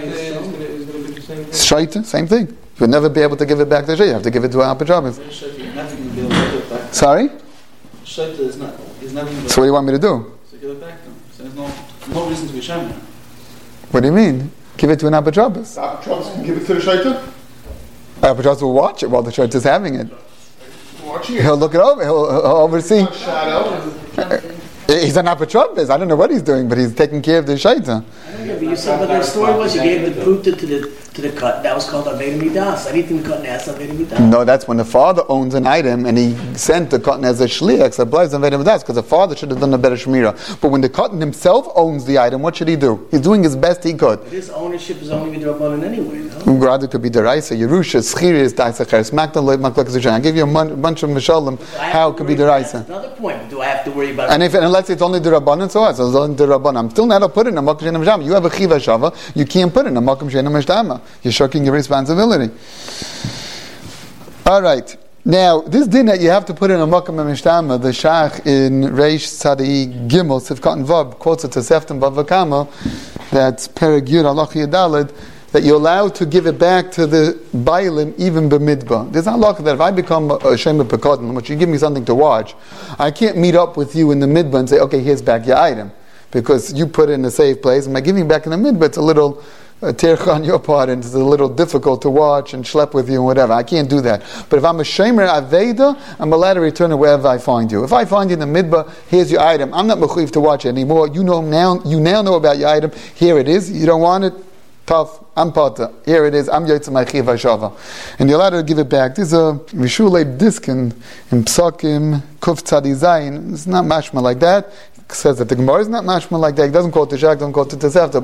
Speaker 1: Shaita, same thing. You'll never be able to give it back to Shaita. You have to give it to our pajamas. Sorry?
Speaker 5: Shaita is not even.
Speaker 1: So what do you want me to do?
Speaker 5: So give it back to him. So there's no reason to be shaman.
Speaker 1: What do you mean? Give it to an Apotropos.
Speaker 7: The Apotropos can give it to the Shaita?
Speaker 1: Apotropos will watch it while the church is having it.
Speaker 7: Watching it.
Speaker 1: He'll look it over. He'll oversee.
Speaker 7: Shadow.
Speaker 1: He's an Apotropos. I don't know what he's doing, but he's taking care of the Shaita.
Speaker 3: But you said, but the story was you gave the pruta to the cut. That was called Aveda Midas. Anything cut as Aveda Midas.
Speaker 1: No, that's when the father owns an item and he sent the cotton as a shliach. So it applies on Aveda Midas because the father should have done a better shmira. But when the cotton himself owns the item, what should he do? He's doing his best he could.
Speaker 3: But his ownership is only Midrabanan anyway, no?
Speaker 1: Rather could be Deraisa, Yerusha, Schiris, Daisacheres, Makdan, Maklekes. I give you a bunch of Mishalim how it could be Deraisa.
Speaker 3: That's another point. Do I have to worry about
Speaker 1: and unless it's only the Rabbanan, so what? So it's only the Rabbanan. I'm still not put it in a Makom Shena Mishtama. You have a Chiv Shava, you can't put it in a Makom Shena Mishtama. You're shirking your responsibility. Alright. Now, this din that you have to put in a Makom Mishtama, the Shach in Reish Tzadi Gimel, Sifkat and Vav, quotes it to Seftim Bavakama, that's Perek Yud Alach Yadalid, that you're allowed to give it back to the Bailim even b'midbar. There's not luck that if I become a Shemer Pekodin, which you give me something to watch, I can't meet up with you in the midbar and say, okay, here's back your item. Because you put it in a safe place, and by giving back in the midbar, it's a little tercha on your part, and it's a little difficult to watch and schlep with you and whatever. I can't do that. But if I'm a Shemer Aveda, I'm allowed to return it wherever I find you. If I find you in the midbar, here's your item. I'm not mechuyev to watch it anymore. You now know about your item. Here it is. You don't want it? Tough. I'm Pata. Here it is. I'm Yotzei my Chiv HaShava. And you're allowed to give it back. This is a Rishulei Diskin in Psakim Kuf Tzadi Zayin. It's not mashma like that. It says that the Gemara is not mashma like that. It doesn't call it Tishak, doesn't call it Tesefta.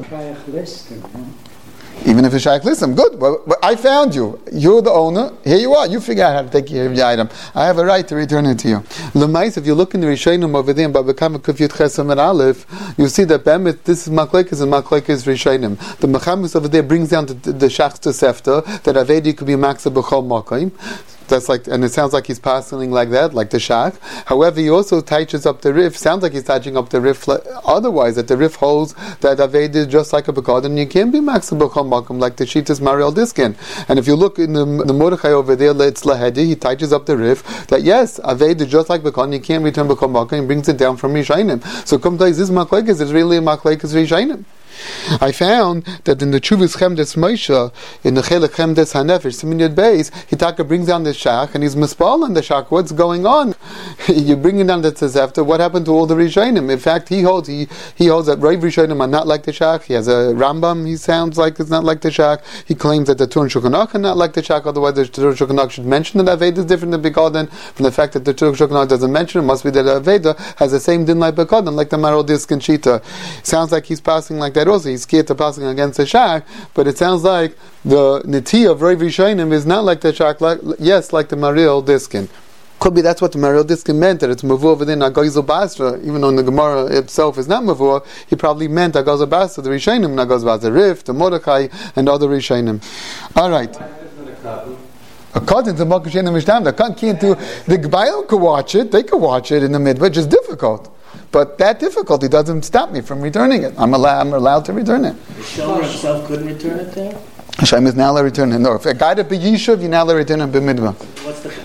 Speaker 1: Even if it's Shaykh Lissim, good. But I found you. You're the owner. Here you are. You figure out how to take care of your item. I have a right to return it to you. Lemais, if you look in the Rishonim over there, but become a Kufyut Chesam and Aleph, you see that this is Maklekes and Maklekes Rishonim. The Mechamis over there brings down the Shach Tesefta that Avedi could be Maksa B'chol Makim. That's like, and it sounds like he's passing like that, like the Shach. However, he also touches up the Rif. Sounds like he's touching up the Rif. Otherwise, that the Rif holds that Aved is just like a Bekad, and you can't be Maxim B'chol Makom like the Shitas Mariel Diskin. And if you look in the Mordechai over there, it's Lahedi, he touches up the Rif that yes, Aved is just like Bekad, you can't return B'chol Makom, and brings it down from Rishainim. So, come to this Maklekes is really a Maklekes Rishainim. I found that in the Chuvas Chemdes Moshe, in the Chelek Chemdes HaNefesh, Simin Yud Beis, Hitaka brings down the Shach, and he's mispal on the Shach. What's going on? You're bringing down the Tzefta. What happened to all the Rishonim? In fact, he holds that Rav Rishonim are not like the Shach. He has a Rambam, he sounds like it's not like the Shach. He claims that the Tur and Shulchan Aruch are not like the Shach, otherwise the Tur and Shulchan Aruch should mention that Aveda is different than Bekoden. From the fact that the Tur and Shulchan Aruch doesn't mention it, must be that Aveda has the same din like Bekoden, like the Marol Diskin Shita. Sounds like he's passing like that also. He's scared to passing against the Shach, but it sounds like the Niti of Rav Rishonim is not like the Shach, like the Mariel Diskin. Could be that's what the Mariel Diskin meant, that it's Mavur within Agazel Basra, even though the Gemara itself is not Mavur, he probably meant Agazel Basra, the Rishonim, Agazel Basra, Rif, the Mordechai, and other Rishonim. Alright. A cotton's a Makom Shena Mishtama. The cotton can't do, the Gbayim could watch it, they could watch it in the midbar, it's just difficult. But that difficulty doesn't stop me from returning it. I'm allowed to return it.
Speaker 3: The Shomer himself couldn't return it there?
Speaker 1: Hashem is now allowed to return it. No, if a guy to be Yishuv, you're now allowed to return it b'midbar.
Speaker 3: What's the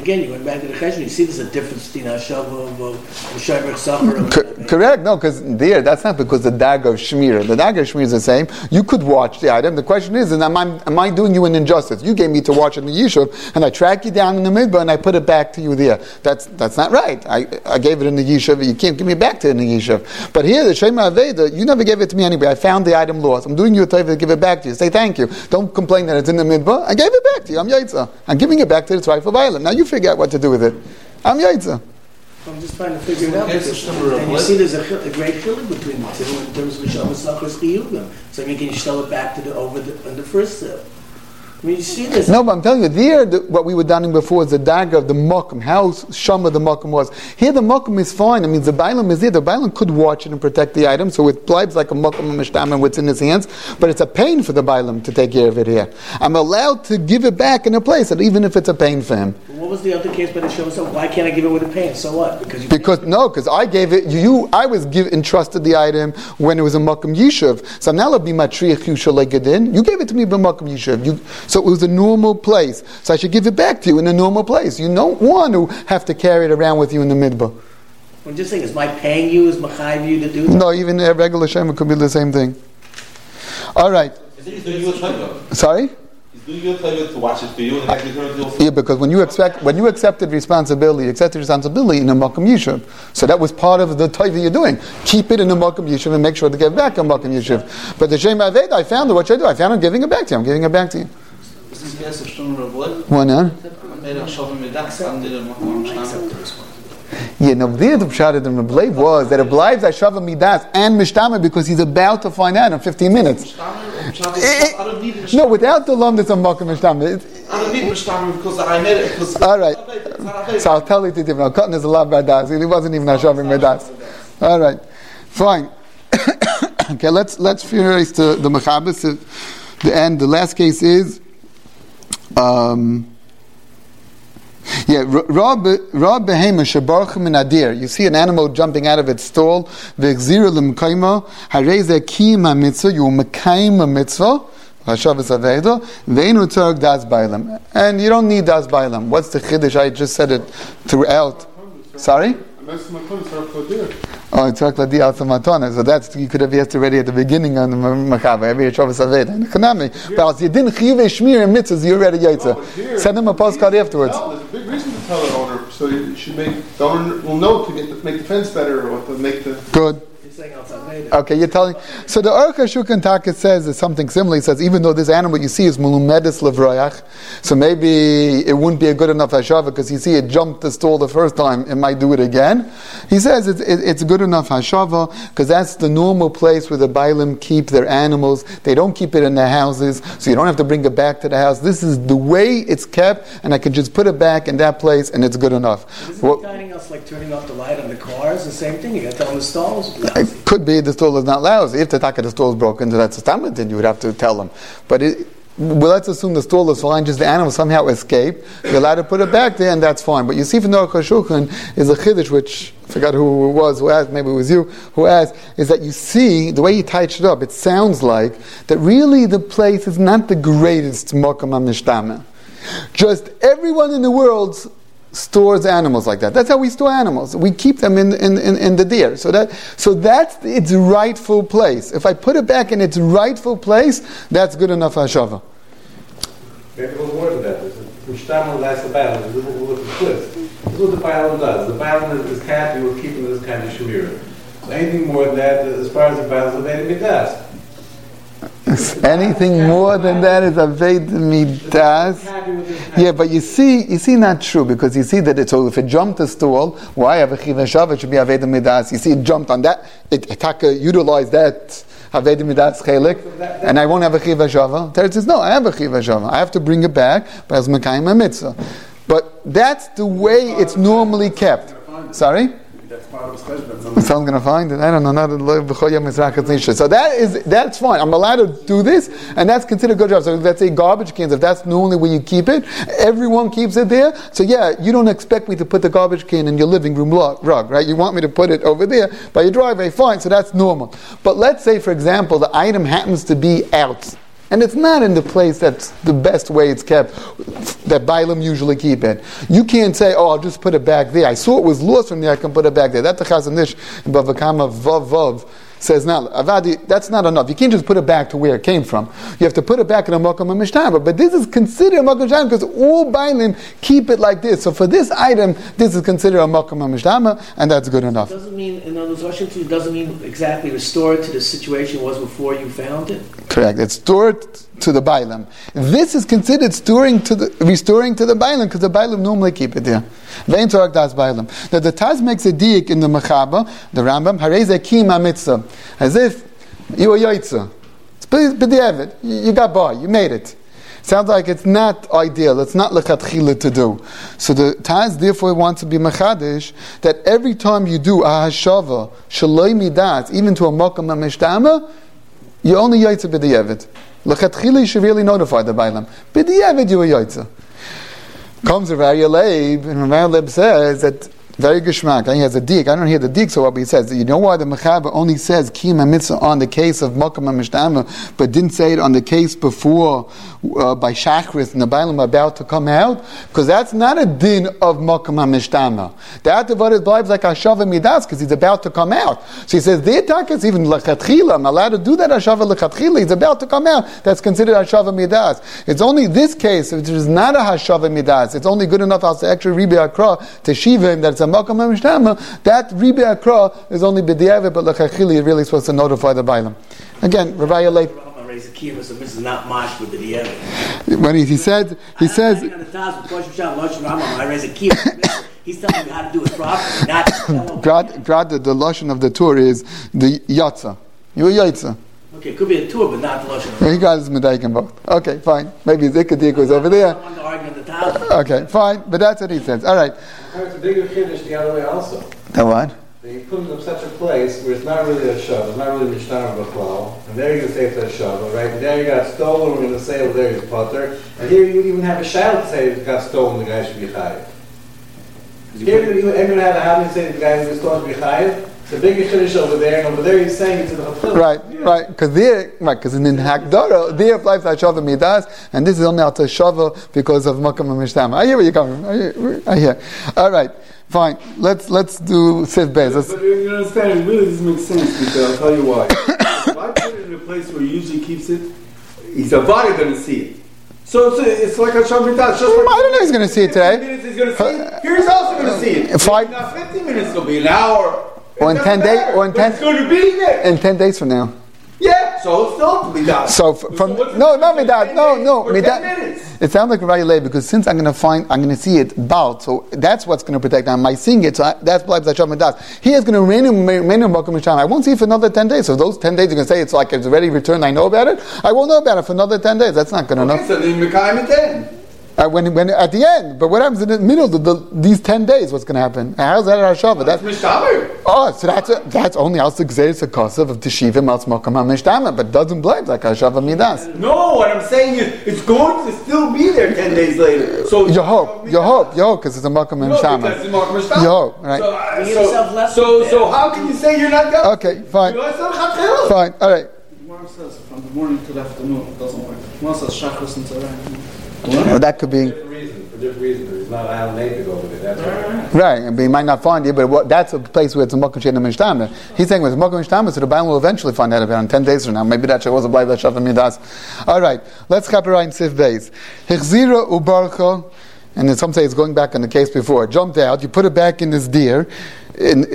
Speaker 3: again, you went back to the cheshbon. You see, there's a difference between hashava and shaymer sacher.
Speaker 1: Correct. No, because that's not because the dag of shmira. The dag of shmira is the same. You could watch the item. The question is, am I doing you an injustice? You gave me to watch in the yishuv, and I track you down in the midbar, and I put it back to you there. That's not right. I gave it in the yishuv. You can't give me back to it in the yishuv. But here, the shema aveda, you never gave it to me anyway. I found the item lost. I'm doing you a favor to give it back to you. Say thank you. Don't complain that it's in the midbar. I gave it back to you. I'm yaitza. I'm giving it back to its rightful violent. Now you figure out what to do with it. I'm yaitza.
Speaker 3: I'm just trying to figure it out. And you see there's a great chilling between the two in terms of Mishal Masachos Chiyuvim. So you can shell it back to the first step. I mean, you see this.
Speaker 1: No, but I'm telling you, there, what we were doing before is the dagger of the mokum, how shama the mokum was. Here the mokum is fine. I mean, the bailam is there. The bailam could watch it and protect the item, so it blibes like a mokum and mishtam and what's in his hands, but it's a pain for the bailam to take care of it here. I'm allowed to give it back in a place, even if it's a pain for him.
Speaker 3: What was the other case by the Shema? Why can't I give it with a pain? So what?
Speaker 1: Because I gave it, I was entrusted the item when it was a mokum yishuv. So I'm now be matriach yushalegedin. You gave it to me by mokum yishuv. So it was a normal place. So I should give it back to you in a normal place. You don't want to have to carry it around with you in the midbar.
Speaker 3: I'm just saying, is my paying you, is machayiv you to do that?
Speaker 1: No, even a regular shema could be the same thing. All right.
Speaker 4: He's doing you a favor.
Speaker 1: Sorry?
Speaker 4: He's doing you a favor to watch it for you, and then return it to
Speaker 1: Yeah, because when you accepted responsibility in a Makam Yishuv. So that was part of the taiva you're doing. Keep it in a Makam Yishuv and make sure to give back a Makam Yishuv. But the Shem Aved, I found it. What should I do? I found it giving it back to you. I'm giving it back to you. Why not? Yeah, no, there the pshat of the Rebbe was that it blives Ashava Midas and Mishtama because he's about to find out in 15 minutes. No, without the lum, there's a Makam Mishtama.
Speaker 4: I don't need Mishtama because I made it.
Speaker 1: All right. So I'll tell you the difference. Cotton is a lot of Badas. He wasn't even Ashava Midas. All right. Fine. Okay, let's finish the Mechabes. The end. The last case is you see an animal jumping out of its stall. You mekayim a mitzvah. And you don't need das bailam. What's the chiddush? I just said it throughout. Sorry? Oh, it's Rakladi Alsa Matona. So that's, you could have asked already at the beginning on the Machava. Every Shavas Aveda. Chanami. But you didn't chiyuv shmir and mitzvahs, you're already yaitza. Send him a postcard afterwards.
Speaker 7: No, there's a big reason to tell the owner. So you should the owner will know to make the fence better or to make the...
Speaker 1: Good. Okay, you're telling. So the Aruch HaShulchan Taka says is something similar. He says even though this animal you see is mulumedis levroyach, so maybe it wouldn't be a good enough hashava because you see it jumped the stall the first time, it might do it again. He says it's good enough hashava because that's the normal place where the bailim keep their animals. They don't keep it in their houses, so you don't have to bring it back to the house. This is the way it's kept, and I can just put it back in that place, and it's good enough.
Speaker 3: Isn't it guiding us like turning off the light on the cars? The same thing. You got to tell them the stalls.
Speaker 1: It could be the stall is not lousy. If the taka the stall is broken, that's a stammet, then you would have to tell them. But let's assume the stall is fine, just the animal somehow escaped. You're allowed to put it back there, and that's fine. But you see from the Aruch HaShulchan is a chiddush, which I forgot who it was who asked, maybe it was you who asked, is that you see the way he touched it up, it sounds like that really the place is not the greatest makam mishtama. Just everyone in the world stores animals like that. That's how we store animals. We keep them in the deer. So that's its rightful place. If I put it back in its rightful place, that's good enough hashava.
Speaker 6: Maybe we'll word that. Mishtama, that's the battle. This is the twist. This is what the Bailam does. The Bailam is happy with keeping this kind of shemira. So anything more than that, as far as the Bailam is Aved Midas.
Speaker 1: Anything more than that is Aved Midas. Yeah, but you see not true, because you see that so if it jumped a stool, why have a chiv and shav? It should be Aved Midas. You see it jumped on that, it utilized that Aved Midas chelik, and I won't have a chiv and shav. Teretz says, no, I have a chiv and shav. I have to bring it back, but as mekayim a mitzvah. But that's the way it's normally kept. Sorry? Someone's going to find it. I don't know. So that's fine. I'm allowed to do this, and that's considered a good job. So let's say garbage cans. If that's normally where you keep it, everyone keeps it there. So yeah, you don't expect me to put the garbage can in your living room rug, right? You want me to put it over there by your driveway. Fine. So that's normal. But let's say, for example, the item happens to be out And it's not in the place that's the best way it's kept, that Bailam usually keep it. You can't say, oh, I'll just put it back there. I saw it was lost from there, I can put it back there. That's the Chazon Ish in Bava Kama Vav Vav says, now, Avadi, that's not enough. You can't just put it back to where it came from. You have to put it back in a Makam HaMishtama. But this is considered a Makam HaMishtama because all Bailim keep it like this. So for this item, this is considered a Makam HaMishtama, and that's good enough.
Speaker 3: It doesn't mean, in other words, Washington doesn't mean exactly restore it to the situation it was before you found it?
Speaker 1: Correct. It's stored to the Bailam. This is considered restoring to the Bailam because the Bailam normally keep it there. Vein Torah Das Bailam. Now the Taz makes a diik in the Mechaba, the Rambam, Harei Zekim HaMitzvah. As if you were Yoitza. It's b'diavad. You got by. You made it. Sounds like it's not ideal. It's not lechatchila to do. So the Taz therefore wants to be mechadish that every time you do a hashava shaloi midas, even to a makam mishtama, you only Yoitza b'diavad. Lechatchila you should really notify the Bailam. B'diavad you were Yoitza. Comes Rav Leib, and Rav Leib says that very geshmak. He has a dik. I don't hear the dik so well, but he says, you know why the Mechaber only says Kiyum Mitzvah on the case of Makam HaMishtama, but didn't say it on the case before by Shachris and the Bailam about to come out? Because that's not a din of Makam HaMishtama. That devoted blives like Hashava Midas because he's about to come out. So he says, their takas even Lechatchila, I'm allowed to do that Hashava Lechatchila, he's about to come out. That's considered Hashava Midas. It's only this case, which is not a Hashava Midas. It's only good enough as the extra Ribi Akra to shiva him that it's a Makam HaMishtama, that Ribi Akra is only b'diavad, but L'chachili is really supposed to notify the Bailam. Again, Rav Leib.
Speaker 3: This is not much with the b'diavad.
Speaker 1: When he says,
Speaker 3: he's telling me how to do it properly, not
Speaker 1: the lashon of the Torah is the Yatza. You a Yatza.
Speaker 3: Okay, it could be a tour, but not the lashon.
Speaker 1: He got his medayik in both. Okay, fine. Maybe Zikadik was over there. Okay, fine. But that's what he says. All right.
Speaker 6: It's a bigger Kiddush the other way also.
Speaker 1: The what?
Speaker 6: You put him in such a place where it's not really a shav, it's not really Mishnah B'chlal, and there you're going to say it's a shav, right? And there you got stolen, we're going to say, well, there he's potter. And here you would even have a child to say it got stolen, the guy should be chayiv. Here you're going to have a habit to say the guy who stolen should be chayiv. The bigger Kiddush over there, and over there he's saying it to the Chachil.
Speaker 1: Right, because in Hakdara, there applies Hashava Midas, and this is only out to Shava because of Makam HaMishtama. I hear where you're coming. I hear. All right, fine. Let's do Siv Bez.
Speaker 2: But you understand, really this makes sense because I'll tell you why. If I put it in a place where he usually keeps it, he's a body going to see it. So it's like a Shabbat. I
Speaker 1: don't know he's going to see it today.
Speaker 2: 15 minutes he's going to see it. Here he's also going to see it. Not 15 minutes, it'll be an hour.
Speaker 1: Or in 10 days,
Speaker 2: it's going to be there.
Speaker 1: In 10 days from now.
Speaker 2: Yeah, so it's still Midat.
Speaker 1: So not Midat. No,
Speaker 2: Midat.
Speaker 1: It sounds like Rav Leib because since I'm going to see it bald, so that's what's going to protect. Am I seeing it? So that's Blaib Zashav Midat. He is going to remain in Makam HaMishtama. I won't see it for another 10 days. So those 10 days you're going to say it's like it's already returned. I know about it. I won't know about it for another 10 days. That's not good enough.
Speaker 2: So then Mekayim it then.
Speaker 1: When at the end, but what happens in the middle of these 10 days? What's going to happen? How's that Hashava? That's
Speaker 2: Mishtamer.
Speaker 1: Oh, so that's only al Gzeres Hakosav of Teshivim al Makam HaMishtama, but doesn't blame like Hashava Midas.
Speaker 2: No, what I'm saying is it's going to still be there 10 days later. So
Speaker 1: you hope, because it's a Makam HaMishtama.
Speaker 2: No, because it's a Makam HaMishtama.
Speaker 1: You hope, right?
Speaker 2: So how can you say you're not going?
Speaker 1: Okay, fine. Fine, all right.
Speaker 5: Gemara says from the morning to the afternoon it doesn't work. Gemara says Shachris and Tzarayim.
Speaker 1: Well, that could be
Speaker 6: For different reasons. There's not Al Native over there. That's
Speaker 1: right. But he might not find it, but that's a place where it's a Makam Shein Mishtama. He's saying with Makam Mishtama, so the Bailam will eventually find out about it in 10 days from now. Maybe that was a Blai Vashav Midas. All right, let's chaperah in Sif Beis. Hichzira ubarcha, and some say it's going back on the case before. It jumped out. You put it back in this deer. In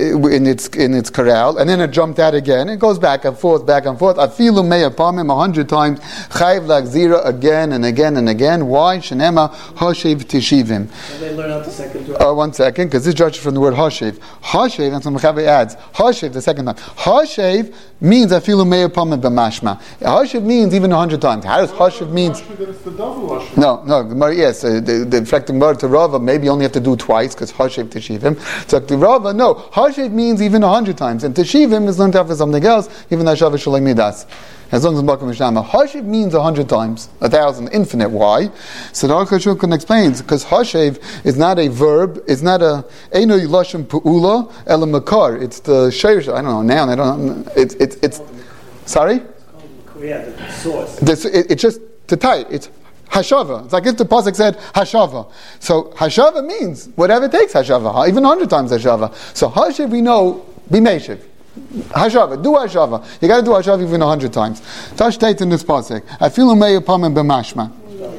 Speaker 1: its corral, and then it jumped out again. It goes back and forth. Afilu meya pamim 100 times. Chayv lagzira again and again and again. Why? Shenema hoshev tishivim.
Speaker 3: Can they learn out the second time?
Speaker 1: 1 second, because this judges from the word hoshev. Hoshev, and some Mechaber adds hoshev the second time. Hoshev means afilu meya pamim b'mashma. Hoshev means even 100 times. How does hoshev means? No. Yes, the reflecting word to Rava maybe only have to do twice because hoshev tishivim. So the Rava no. Hashev means even 100 times, and Teshivim is learned out for something else, even Hashav Shalem Midas. As long as Makam HaMishtama. Hashev means 100 times, 1,000, infinite. Why? So the Aruch HaShulchan explains, because Hashev is not a verb, it's not a Eino Yilashim Pu'ula, Ela Makar. It's the Shayrish, I don't know, noun, I don't know. It's sorry?
Speaker 3: Yeah, the source.
Speaker 1: It's just to tie it. It's hashava. It's like if the pasuk said hashava. So hashava means whatever it takes hashava, even 100 times hashava. So hashiv we know be meshiv. Hashava, do hashava. You got to do hashava even 100 times. Tash tait in this pasuk. I feel umei upamim b'mashma.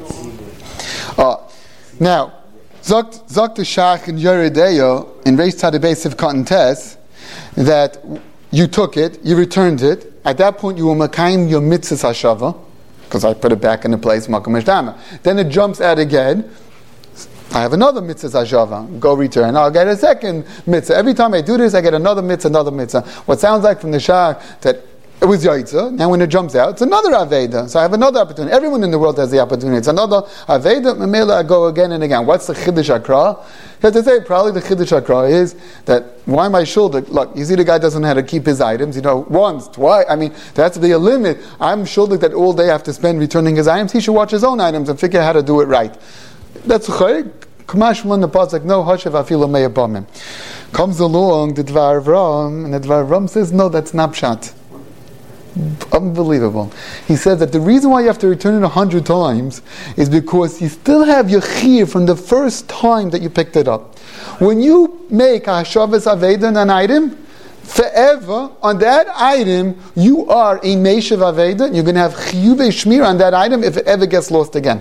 Speaker 1: Now, Zok the Shach in Yerideo in Reish Tzad Beis of Cotton Tess that you took it, you returned it. At that point, you were makayim your mitzvahs hashava because I put it back in the place makom hashdama. Then it jumps out again. I have another mitzvah hashava. Go return. I'll get a second mitzvah. Every time I do this, I get another mitzvah. What sounds like from the Shach that it was Yaitza. Now when it jumps out, it's another Aveda. So I have another opportunity. Everyone in the world has the opportunity. It's another Aveda. Mamela, I go again and again. What's the Chiddush Akra? Because they say probably the Chiddush Akra is that why my shoulder? Look, you see the guy doesn't know how to keep his items. Once, twice. I mean, there has to be a limit. I'm shoulder that all day I have to spend returning his items. He should watch his own items and figure out how to do it right. That's Chayik. Kamashman the pasuk no hashav afilu meyabamim. Comes along the Dvar Avram, and the Dvar Avram says no, that's not pshat. Unbelievable. He said that the reason why you have to return it 100 times is because you still have your chiyuv from the first time that you picked it up. When you make a hashavas aveda on an item, forever on that item you are a meishav aveda. You're going to have chiyuv shmir on that item if it ever gets lost again.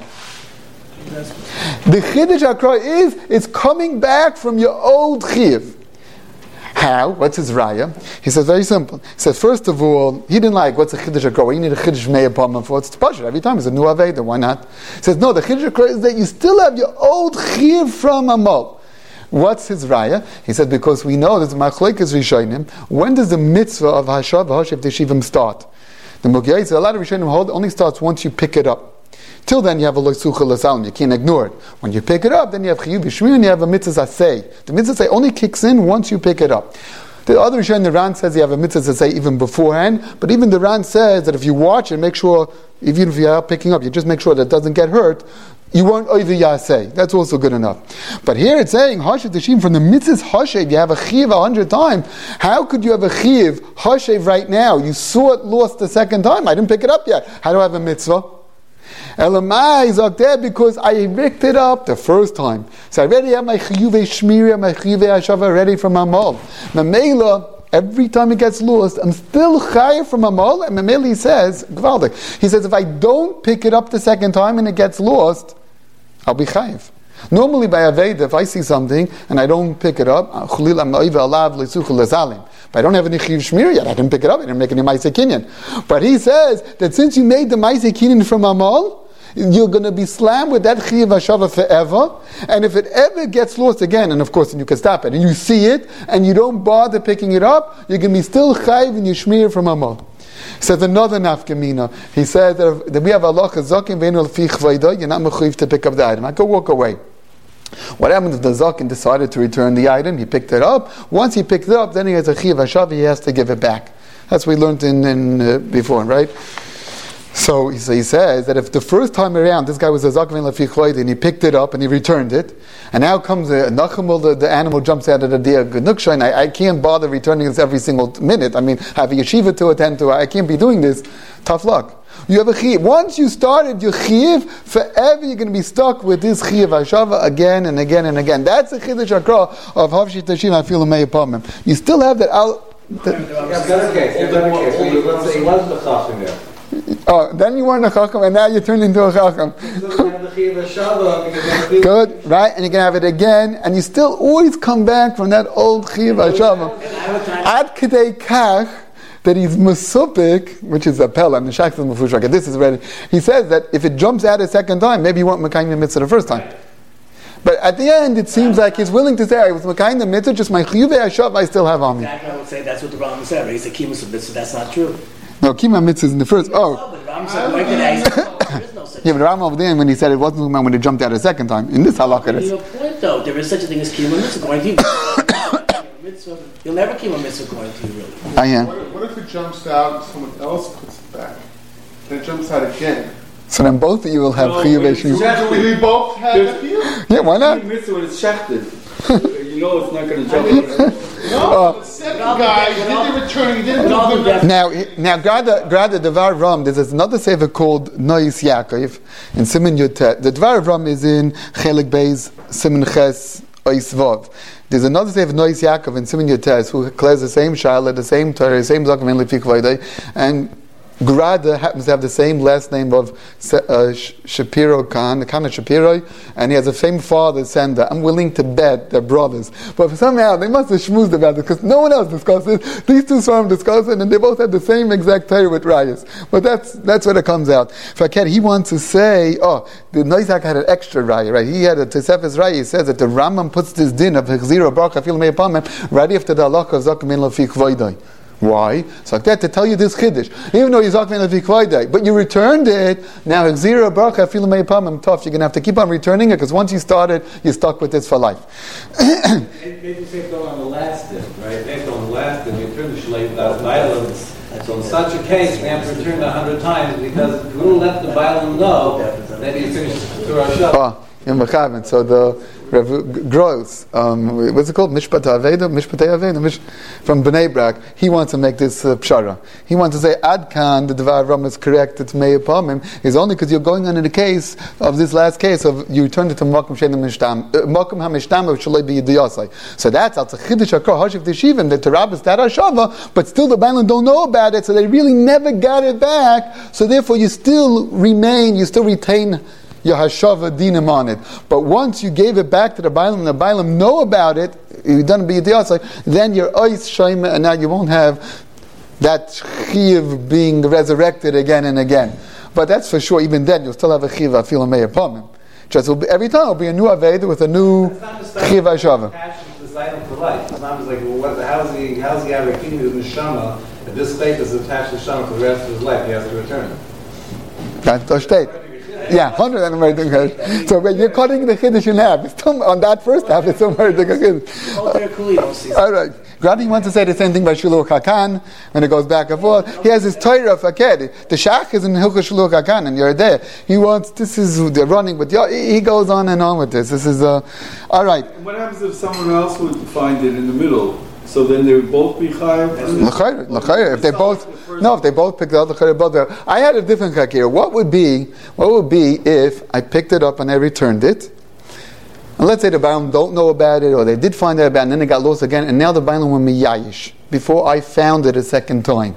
Speaker 1: The Chiddush Akra is it's coming back from your old chiyuv. How? What's his raya? He says very simple. He says first of all, he didn't like what's a Chiddush Akra. You need a Chiddush Me'apam for it's Pasha. Every time it's a new Aveda. Why not? He says no. The Chiddush Akra is that you still have your old chiyuv from Amal. What's his raya? He said because we know there's machlekes rishonim. When does the mitzvah of hashav hashiv teshivim start? The Mugiyah says a lot of rishonim hold only starts once you pick it up. Till then you have a loisucha l'salm, you can't ignore it. When you pick it up, then you have chiyuv b'shmir and you have a mitzvah asay. The mitzvah asay only kicks in once you pick it up. The other Rishonim, the Ran says you have a mitzvah asay even beforehand, but even the Ran says that if you watch and make sure, even if you are picking up, you just make sure that it doesn't get hurt, you won't oiv yaseh. That's also good enough. But here it's saying, hashev teshim, from the mitzvahs hashev, you have a chiyuv 100 times. How could you have a chiyuv hashev right now? You saw it lost the second time. I didn't pick it up yet. How do I have a mitzvah? Elamai is up there because I picked it up the first time. So I already have my chiyuvei shmiri, my chiyuvei hashava ready from Amal. Mamela, every time it gets lost, I'm still chayiv from Amal. And Mamela he says, Gvaldik, he says if I don't pick it up the second time and it gets lost, I'll be chayiv. Normally by Aveda, if I see something and I don't pick it up, but I don't have any chiyuv shmir yet. I didn't pick it up. I didn't make any ma'aseh kinyan. But he says that since you made the ma'aseh kinyan from Amal, you're going to be slammed with that chiyuv hashava forever. And if it ever gets lost again, and of course you can stop it, and you see it, and you don't bother picking it up, you're going to be still chayiv in your shmir from Amal. He says another nafkamina. He says that we have Allah chazakim ve'enu l'fi chvayda. You're not mechuyev to pick up the item. I go walk away. What happened if the Zakin decided to return the item? He picked it up. Once he picked it up, then he has a chiyuv hashav. He has to give it back. That's what we learned in before, right? So he says that if the first time around this guy was a Zakin lefi chvayda and he picked it up and he returned it, and now comes a nachamul, the animal jumps out of the deer genuksha, and I can't bother returning this every single minute. I mean, I have a yeshiva to attend to. I can't be doing this. Tough luck. You have a chiyuv. Once you started your chiyuv, forever you're going to be stuck with this chiyuv hashava again and again and again. That's the chiddush akra of havshi tashim afilu me'apamim. You still have that.
Speaker 6: Let's say he wasn't a chacham there.
Speaker 1: Oh, then you weren't a chacham, and now you turned into a chacham. Good, right? And you can have it again, and you still always come back from that old chiyuv hashava. Ad kedei kach, that he's musupik, which is a pella, and the shach says mufushak. This is ready. He says that if it jumps out a second time, maybe you weren't mekayim mitzvah the first time. But at the end, it seems like he's willing to say, I was mekayim the mitzvah, just my chiyuvei hashav I still have on me.
Speaker 3: Exactly, I would say that's what the Rambam said. Right? He's a kimus mitzvah. That's not true.
Speaker 1: No, kima mitzvah is in the first. Oh.
Speaker 3: But Rambam said, right today, there is no such
Speaker 1: Yeah, but Rambam over there, when he said it wasn't when it jumped out a second time, in this halakha it is.
Speaker 3: Your point though, there is such a thing as kimus mitzvah going to you. You'll never keep a mitzvah going to you, really.
Speaker 1: I am.
Speaker 7: What if it jumps out and someone else puts it back? Then it jumps out again.
Speaker 1: So then both of you will have chiyuv shmir.
Speaker 7: Do we both have chiyuv?
Speaker 1: Yeah, why not?
Speaker 2: Mitzvah when it's shechted. You know it's not going to jump out.
Speaker 7: No, the second guy did the returning. He didn't do the
Speaker 1: Now, Grada Devar Ram, there's another sefer called Nois Yaakov in Siman Yotet. The Devar Ram is in Chelik Beis Siman Ches Ois Vav. There's another sefer Nois Yaakov in Siman Yotet who declares the same Shaila, the same Torah, the same Zakim and Lefik Vaydai, and Grada happens to have the same last name of Shapiro Khan, the Khan of Shapiro, and he has the same father, Senda. I'm willing to bet they're brothers. But somehow they must have schmoozed about it because no one else discusses. These two Svarim discuss it, and they both have the same exact Torah with Rayas. But that's what it comes out. Faket, he wants to say, the Noizak had an extra Raya, right? He had a Tosefes Raya. He says that the Rambam puts this din of Hechzira Baruch Afil Me'apamim right after the halacha of Zakim in Lefik Vaydai. Why? So like that to tell you this chiddush. Even though you're talking about Vikvaydai, but you returned it. Now Hechzira Baruch Afil Me'apamim tough. You're going to have to keep on returning it because once you started, you're stuck with this for life.
Speaker 6: Maybe say go on the last din, right? They go on the last din. You return the shlei without violence. So in such a case, we have to return 100 times because if we don't let the violence know, then you finish through our shop.
Speaker 1: So the Rav Gross, what's it called? Mishpat Aveda? From Bnei Brak. He wants to make this pshara. He wants to say, Adkan, the Devar Ram is correct, it's Mei Pamim, is only because you're going on in the case of this last case of you returned it to Mokum HaMishtam of Shalei B'Yidiyasai. So that's Al Tzachiddish Akar Hashiv Teshivim, the Terab is that Hashava, but still the Bailam don't know about it, so they really never got it back, so therefore you still retain your hashava dinim on it. But once you gave it back to the Bailam and the Bailam know about it, you've done it b'yidiyasai, then your ois shayma, and now you won't have that chiyuv being resurrected again and again. But that's for sure, even then you'll still have a chiyuv afil mei upon him. Just every time it'll be a new aveda with a new chiyuv hashava.
Speaker 6: It's not like, well, how's he have a kingdom of neshama? If this faith is attached to neshama for the rest of his life, he has to return it.
Speaker 1: That's the state. Yeah, 100 and American. So when you're cutting the chiddush in half, it's still, on that first half, it's still American chiddush. All right. Grady wants to say the same thing by Shiluch HaKan when it goes back and forth. He has his Torah of Aked. The Shach is in Hilchah Shiluch HaKan, and you're there. He wants, this is, they're running, but he goes on and on with this. This is, all right.
Speaker 2: And what happens if someone else would find it in the middle? So then they would both be chayav?
Speaker 1: L'chayr. If they both picked it up, l'chayr both there. I had a different kakir. What would be if I picked it up and I returned it? And let's say the Bailam don't know about it, or they did find out about it, and then it got lost again, and now the Bailam were miyayish before I found it a second time.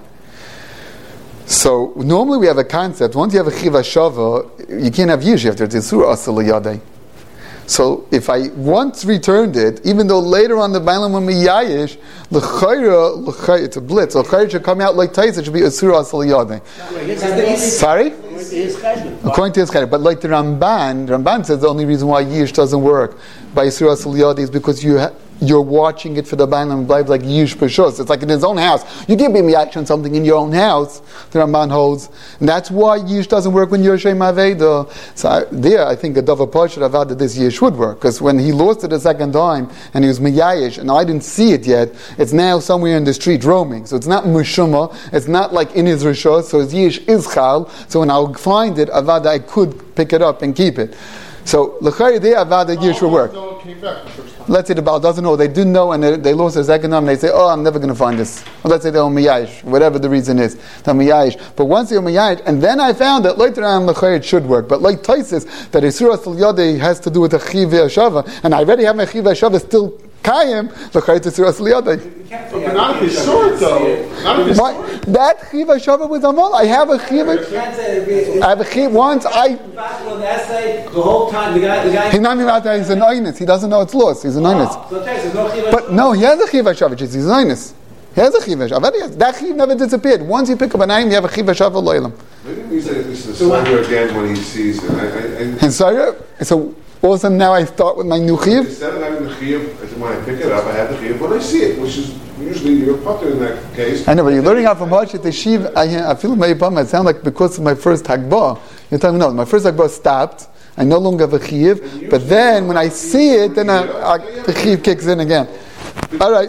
Speaker 1: So normally we have a concept. Once you have a chiv hashava, you can't have yish after it's isur asal yadei. So if I once returned it, even though later on the Bailam were miyayish, l'chayra, it's a blitz. L'chayra should come out like Tais. It should be asur asal yadei. Sorry. According to his chayra, but like the Ramban says the only reason why yish doesn't work by asur asal yadei is because you're watching it for the Bailam Bleiv like yish peshus. It's like in his own house. You can't be miyayish on something in your own house. The Ramban holds, and that's why yish doesn't work when you're shem aveda. So I think a davar pasha avad that this yish would work, because when he lost it a second time and he was miyayish and I didn't see it yet, it's now somewhere in the street roaming. So it's not mushuma. It's not like in his rishos. So his yish is chal. So when I'll find it, avad I could pick it up and keep it. So l'chayr there avad the yish would work. Let's say the Baal doesn't know, they didn't know, and they lost their second time, and they say, I'm never going to find this. Or let's say they're miyayish, whatever the reason is. They're miyayish. But once they're miyayish, and then I found that later on, it should work. But like Taisis, that Isur Asal Yadei has to do with a Chiv Hashava, and I already have my Chiv Hashava still Kayim, l'chayr Isur Asal Yadei.
Speaker 7: But not if it's short, though.
Speaker 1: That Chiv Hashava was Amal. I have a Chiv. I have a Chiv once.
Speaker 6: The whole time, the guy.
Speaker 1: He's not even he's an oinus. He doesn't know it's lost. He's an oinus. But no, he has a chiv hashava. He's an oinus. He has a chiv hashava. That chiv never disappeared. Once you pick up an ayin, you have a chiv hashava loylam.
Speaker 8: Maybe he said it's the Sanger again when he sees it.
Speaker 1: And so all of a sudden now I start with my new chiv.
Speaker 8: Instead of having the chiv, when I pick it up, I have the chiv when I see it, which is usually you're putter in that case.
Speaker 1: I know, but you're learning out from Hashit Teshiv. I feel maybe it sounds like because of my first hagbah. You're telling me no, my first hagbah stopped. I no longer have a chiyuv, but then when I see it, then the chiyuv kicks in again. All right.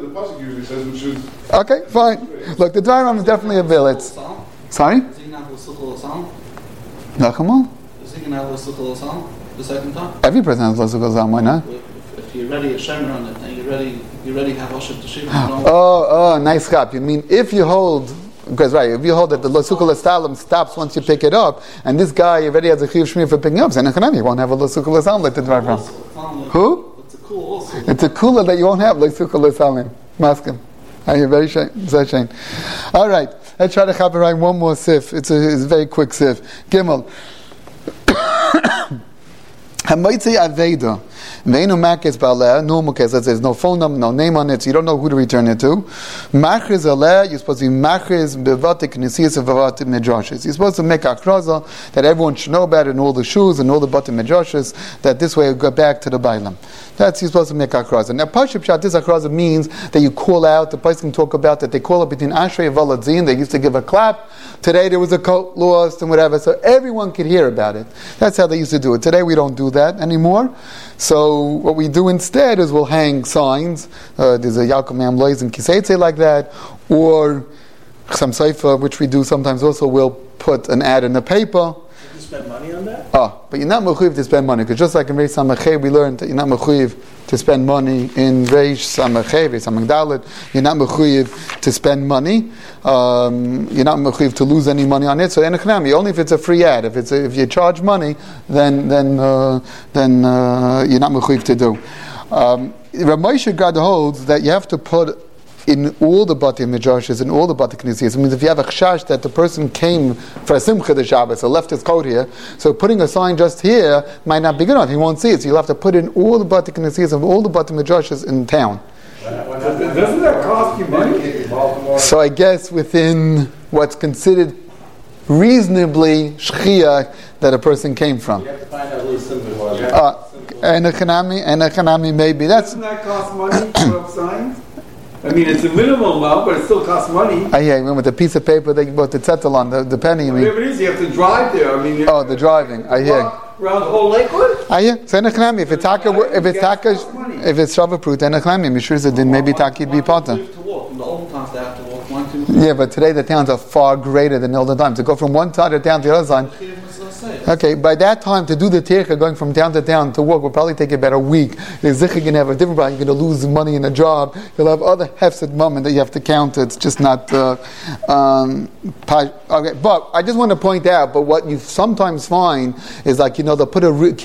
Speaker 1: Okay, fine. Look, the Dvarim is definitely a village. Sorry?
Speaker 5: Is he going to have a sukkah l'sam?
Speaker 1: Nachamal?
Speaker 5: Is he going to have a sukkah l'sam the second time?
Speaker 1: Every person has a sukkah l'sam, why not?
Speaker 5: if you're ready a shemer on it, and you already have Osher Teshivim.
Speaker 1: Oh, nice chap. You mean if you hold, because right, if you hold that the Lasukah L'Salam stops once you pick it up, and this guy already has a Chiyuv Shmir for picking up, so you won't have a Lasukah L'Salam let it drive from. Who?
Speaker 5: It's a cool also.
Speaker 1: It's a cooler that you won't have Lasukah L'Salam. Maskim. Are you very shame? All right. Let's try to chavarayim one more sif. It's a very quick sif. Gimel. Hamaitzi Aveda. Veinu Makis Baleh, no Mukes, there's no phone number, no name on it, so you don't know who to return it to. Machriz Aleh, you're supposed to be Machriz Bevatik Nisiyas of Bevatik Medrashis. You're supposed to make akraza that everyone should know about it in all the shoes and all the Batim Medrashis, that this way you go back to the Bailam. That's you're supposed to make akraza. Now, Pashib Shat, this akraza means that you call out, the person can talk about that they call it between Ashrei and Valadzin, they used to give a clap. Today there was a coat lost and whatever, so everyone could hear about it. That's how they used to do it. Today we don't do that anymore. So what we do instead is we'll hang signs. There's a Yaakov Me'am Lois and Kiseitze like that, or some Seifa, which we do sometimes also. We'll put an ad in the paper.
Speaker 3: You spend money on that?
Speaker 1: But you're not mechuyev to spend money, because just like in Reish Samachay we learned that you're not mechuyev to spend money in Reish Samachay, Reish Samagdalet. You're not mechuyev to spend money. You're not mechuyev to lose any money on it. So enechnami, only if it's a free ad. If you charge money, then you're not mechuyev to do. Rav Moshe Gad holds that you have to put in all the Bati Midrashis, in all the Bati Knesiyas. It means if you have a chash that the person came for a Simcha the Shabbos, so left his coat here, so putting a sign just here might not be good enough. He won't see it. So you'll have to put in all the Bati Knesiyas of all the Bati Midrashis in town.
Speaker 2: Doesn't that cost you money?
Speaker 1: So I guess within what's considered reasonably shchiyah that a person came from.
Speaker 6: You have to find out who the Simcha was.
Speaker 1: And a Chanami maybe.
Speaker 2: Doesn't that cost money to put up signs? I mean, it's a minimal amount, but it still costs money.
Speaker 1: Yeah, with the piece of paper they bought the zettel on, the penny, you mean?
Speaker 2: Whatever it is, you have to drive there. I mean,
Speaker 1: the driving. I hear.
Speaker 2: Around the whole Lakewood?
Speaker 1: So enechnami, if it's Shavapruit, enechnami, Mishur Zadin, maybe Taki be Potter. Yeah, but today the towns are far greater than all the time. To go from one side of town to the other side. Okay, by that time, to do the tircha, going from town to town to work, will probably take about a week. You're going to have a different problem. You're going to lose money in a job. You'll have other hefset moment that you have to count. It's just not. Okay, but I just want to point out. But what you sometimes find is like they'll put a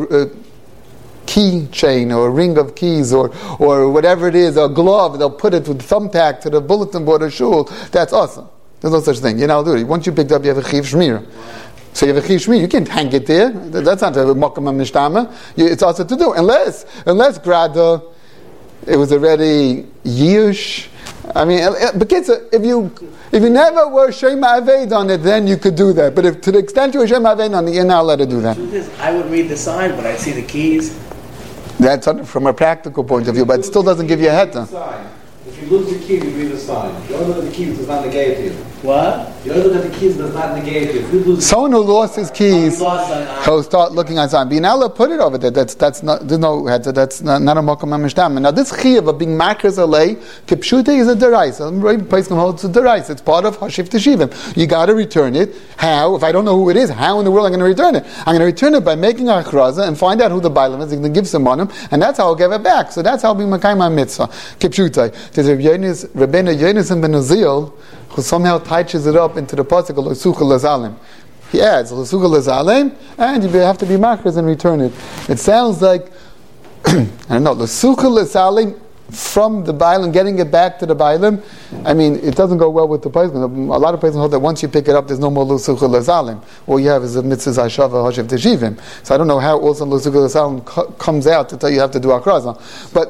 Speaker 1: key chain or a ring of keys or whatever it is, or a glove. They'll put it with thumbtack to the bulletin board or shul. That's awesome. There's no such thing. Once you picked up, you have a chiv shmir. So you have a chiv shmir, you can't hang it there. That's not a mokum mishtama. It's also to do unless grada, it was already yish. I mean, but kids, if you never were shema aved on it, then you could do that. But if to the extent you were shema aved on it, you're not allowed to do that.
Speaker 3: The truth is, I would read the sign, but I'd see the keys.
Speaker 1: That's from a practical point of view, but it still doesn't give you a heta.
Speaker 6: If you lose the key, you read the sign. You don't look at the keys, does not negate you.
Speaker 3: What?
Speaker 6: You don't look at the keys, does not negate you. If you lose
Speaker 1: someone who lost his keys, he'll start looking at sign. But you're not allowed to put it over there. That's not. There's no heter. That's not a mokum mishtam. Now this chiyuv of being makers alei kipshute is a deraisa. Right place can hold it's a deraisa. It's part of hashiv teshivim. You got to return it. How? If I don't know who it is, how in the world am I going to return it? I'm going to return it by making a akraza and find out who the bailam is. I'm going to give some on him, and that's how I'll give it back. So that's how I'll be makayim my mitzvah. Kipshute. There's Rabbeinu Yonasan ben Uziel, who somehow touches it up into the pasuk of L'sucha L'zalim. He adds L'sucha L'zalim, and you have to be makers and return it. It sounds like I don't know L'sucha L'zalim from the bailam, getting it back to the bailam. I mean, it doesn't go well with the pasuk. A lot of places hold that once you pick it up, there's no more L'sucha L'zalim. All you have is a mitzvah Hashava Hashiv Teshivim. So I don't know how also L'sucha L'zalim comes out to tell you have to do akraza, but.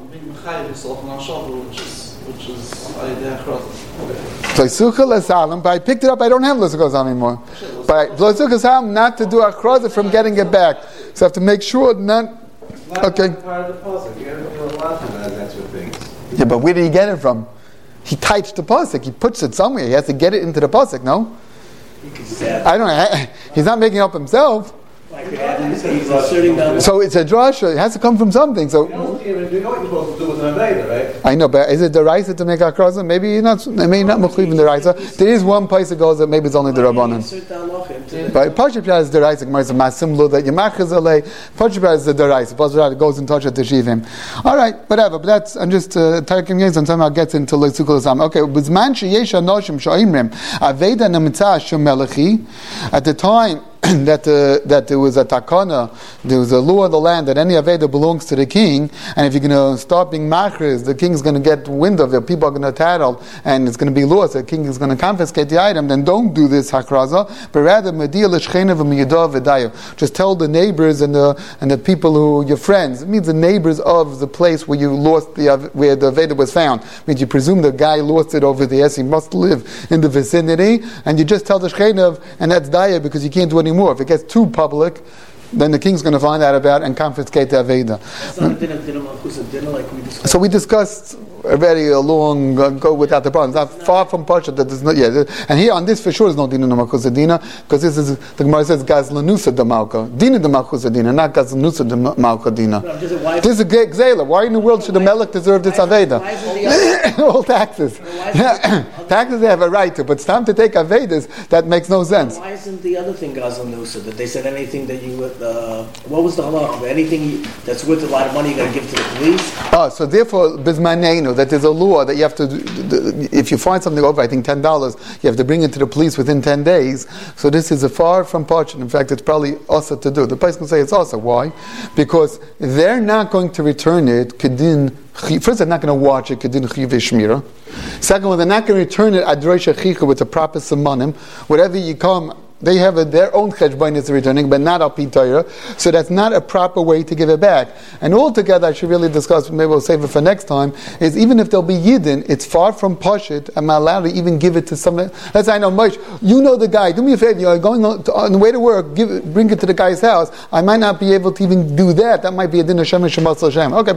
Speaker 1: So L'sucha L'zalim, but I picked it up, I don't have L'sucha L'zalim anymore. But L'sucha L'zalim, not to do akraza from getting it back. So I have to make sure not. Okay. Yeah, but where did he get it from? He types the pasuk. He puts it somewhere. He has to get it into the pasuk. No. I don't know. He's not making it up himself. So it's a drasha. It has to come from something. So
Speaker 6: you know what you're supposed to do with an aveda, right?
Speaker 1: I know, but is it the raisa to make akraza? Maybe not. Maybe not mechuyev in the raisa. There is one place that goes that maybe it's only the rabbanon.
Speaker 3: into
Speaker 1: Right, Pashup Pshat is the Deraisa. Gemara is a Masim Lo that Yemachaz Alei. Pashup Pshat is the Deraisa. Pashup Pshat goes in touch with the Shivim. All right, whatever. But that's I'm just Tarkim Yezon somehow gets into Leisukul Sam. Okay, Bizman Sheyesha Noshim Shoimrim Aveda Namitzah Shemelechi. At the time that there was a takana, there was a law of the land that any Aveda belongs to the king, and if you're going to start being machriz, the king's going to get wind of it, people are going to tattle, and it's going to be lost, the king is going to confiscate the item, then don't do this hakraza, but rather just tell the neighbors and the people who, your friends, it means the neighbors of the place where you lost where the Aveda was found. It means you presume the guy lost it over there, so he must live in the vicinity, and you just tell the shchenav, and that's daya because you can't do any more. If it gets too public, then the king's going to find out about it and confiscate the Aveda. So we discussed already a long go without the problem. It's not far from Pasha that there's not yet. And here on this for sure is no Dina Malchusadina, because this is the Gemara says Gazlanusa de Malka. Dina de Malchusadina, not Gazlanusa de Malka Dina. This is a Gzela. Why in the world should the Melech deserve this Aveda? All taxes. Taxes they have a right to, but it's time to take Avedas, that makes no sense.
Speaker 3: Why isn't the other thing Gazlanusa, that they said anything that you would, what was the halach? Anything that's worth a lot of money you got to give to the police?
Speaker 1: So therefore, Bismanenu, that there's a law that you have to, if you find something over, I think $10, you have to bring it to the police within 10 days. So this is a far from Pachin. In fact, it's probably also to do. The place can say it's also. Why? Because they're not going to return it, Kedin. First, they're not going to watch it, Kedin Chiv Shmira. Second, they're not going to return it, Adrei Shechicha, with the proper Simonim. Whatever you come, they have their own cheshbonis returning, but not al pi Torah. So that's not a proper way to give it back. And altogether, I should really discuss, maybe we'll save it for next time, is even if there'll be Yidden, it's far from Pashit, I'm not allowed to even give it to someone. Let's say I know, Moshe, you know the guy, do me a favor, you're going on the way to work, bring it to the guy's house. I might not be able to even do that. That might be a din of Shem and Shemas Hashem. Okay,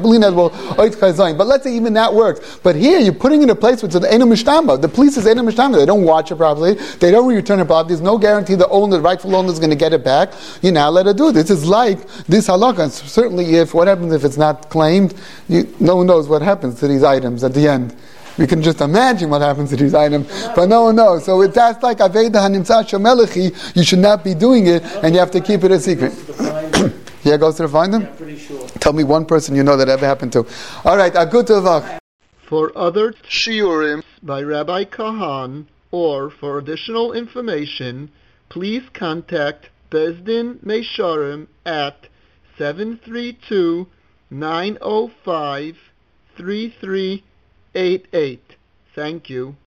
Speaker 1: but let's say even that works. But here, you're putting it in a place which is the Eno Mishtama. The police is Eno Mishtama. They don't watch it properly. They don't return it properly. There's no guarantee the rightful owner is going to get it back. You're now let it do it. This is like this halakha. And certainly, what happens if it's not claimed? No one knows what happens to these items at the end. We can just imagine what happens to these items, but no one knows. So that's like Aveda Hanimtzah Shemelechi. You should not be doing it, and you have to keep it a secret. Yeah, goes to the find them?
Speaker 3: Yeah, pretty sure.
Speaker 1: Tell me one person you know that ever happened to. All right, Agutavach.
Speaker 7: For other shiurim by Rabbi Kahan, or for additional information, please contact Bezdin Meisharim at 732-905-3388. Thank you.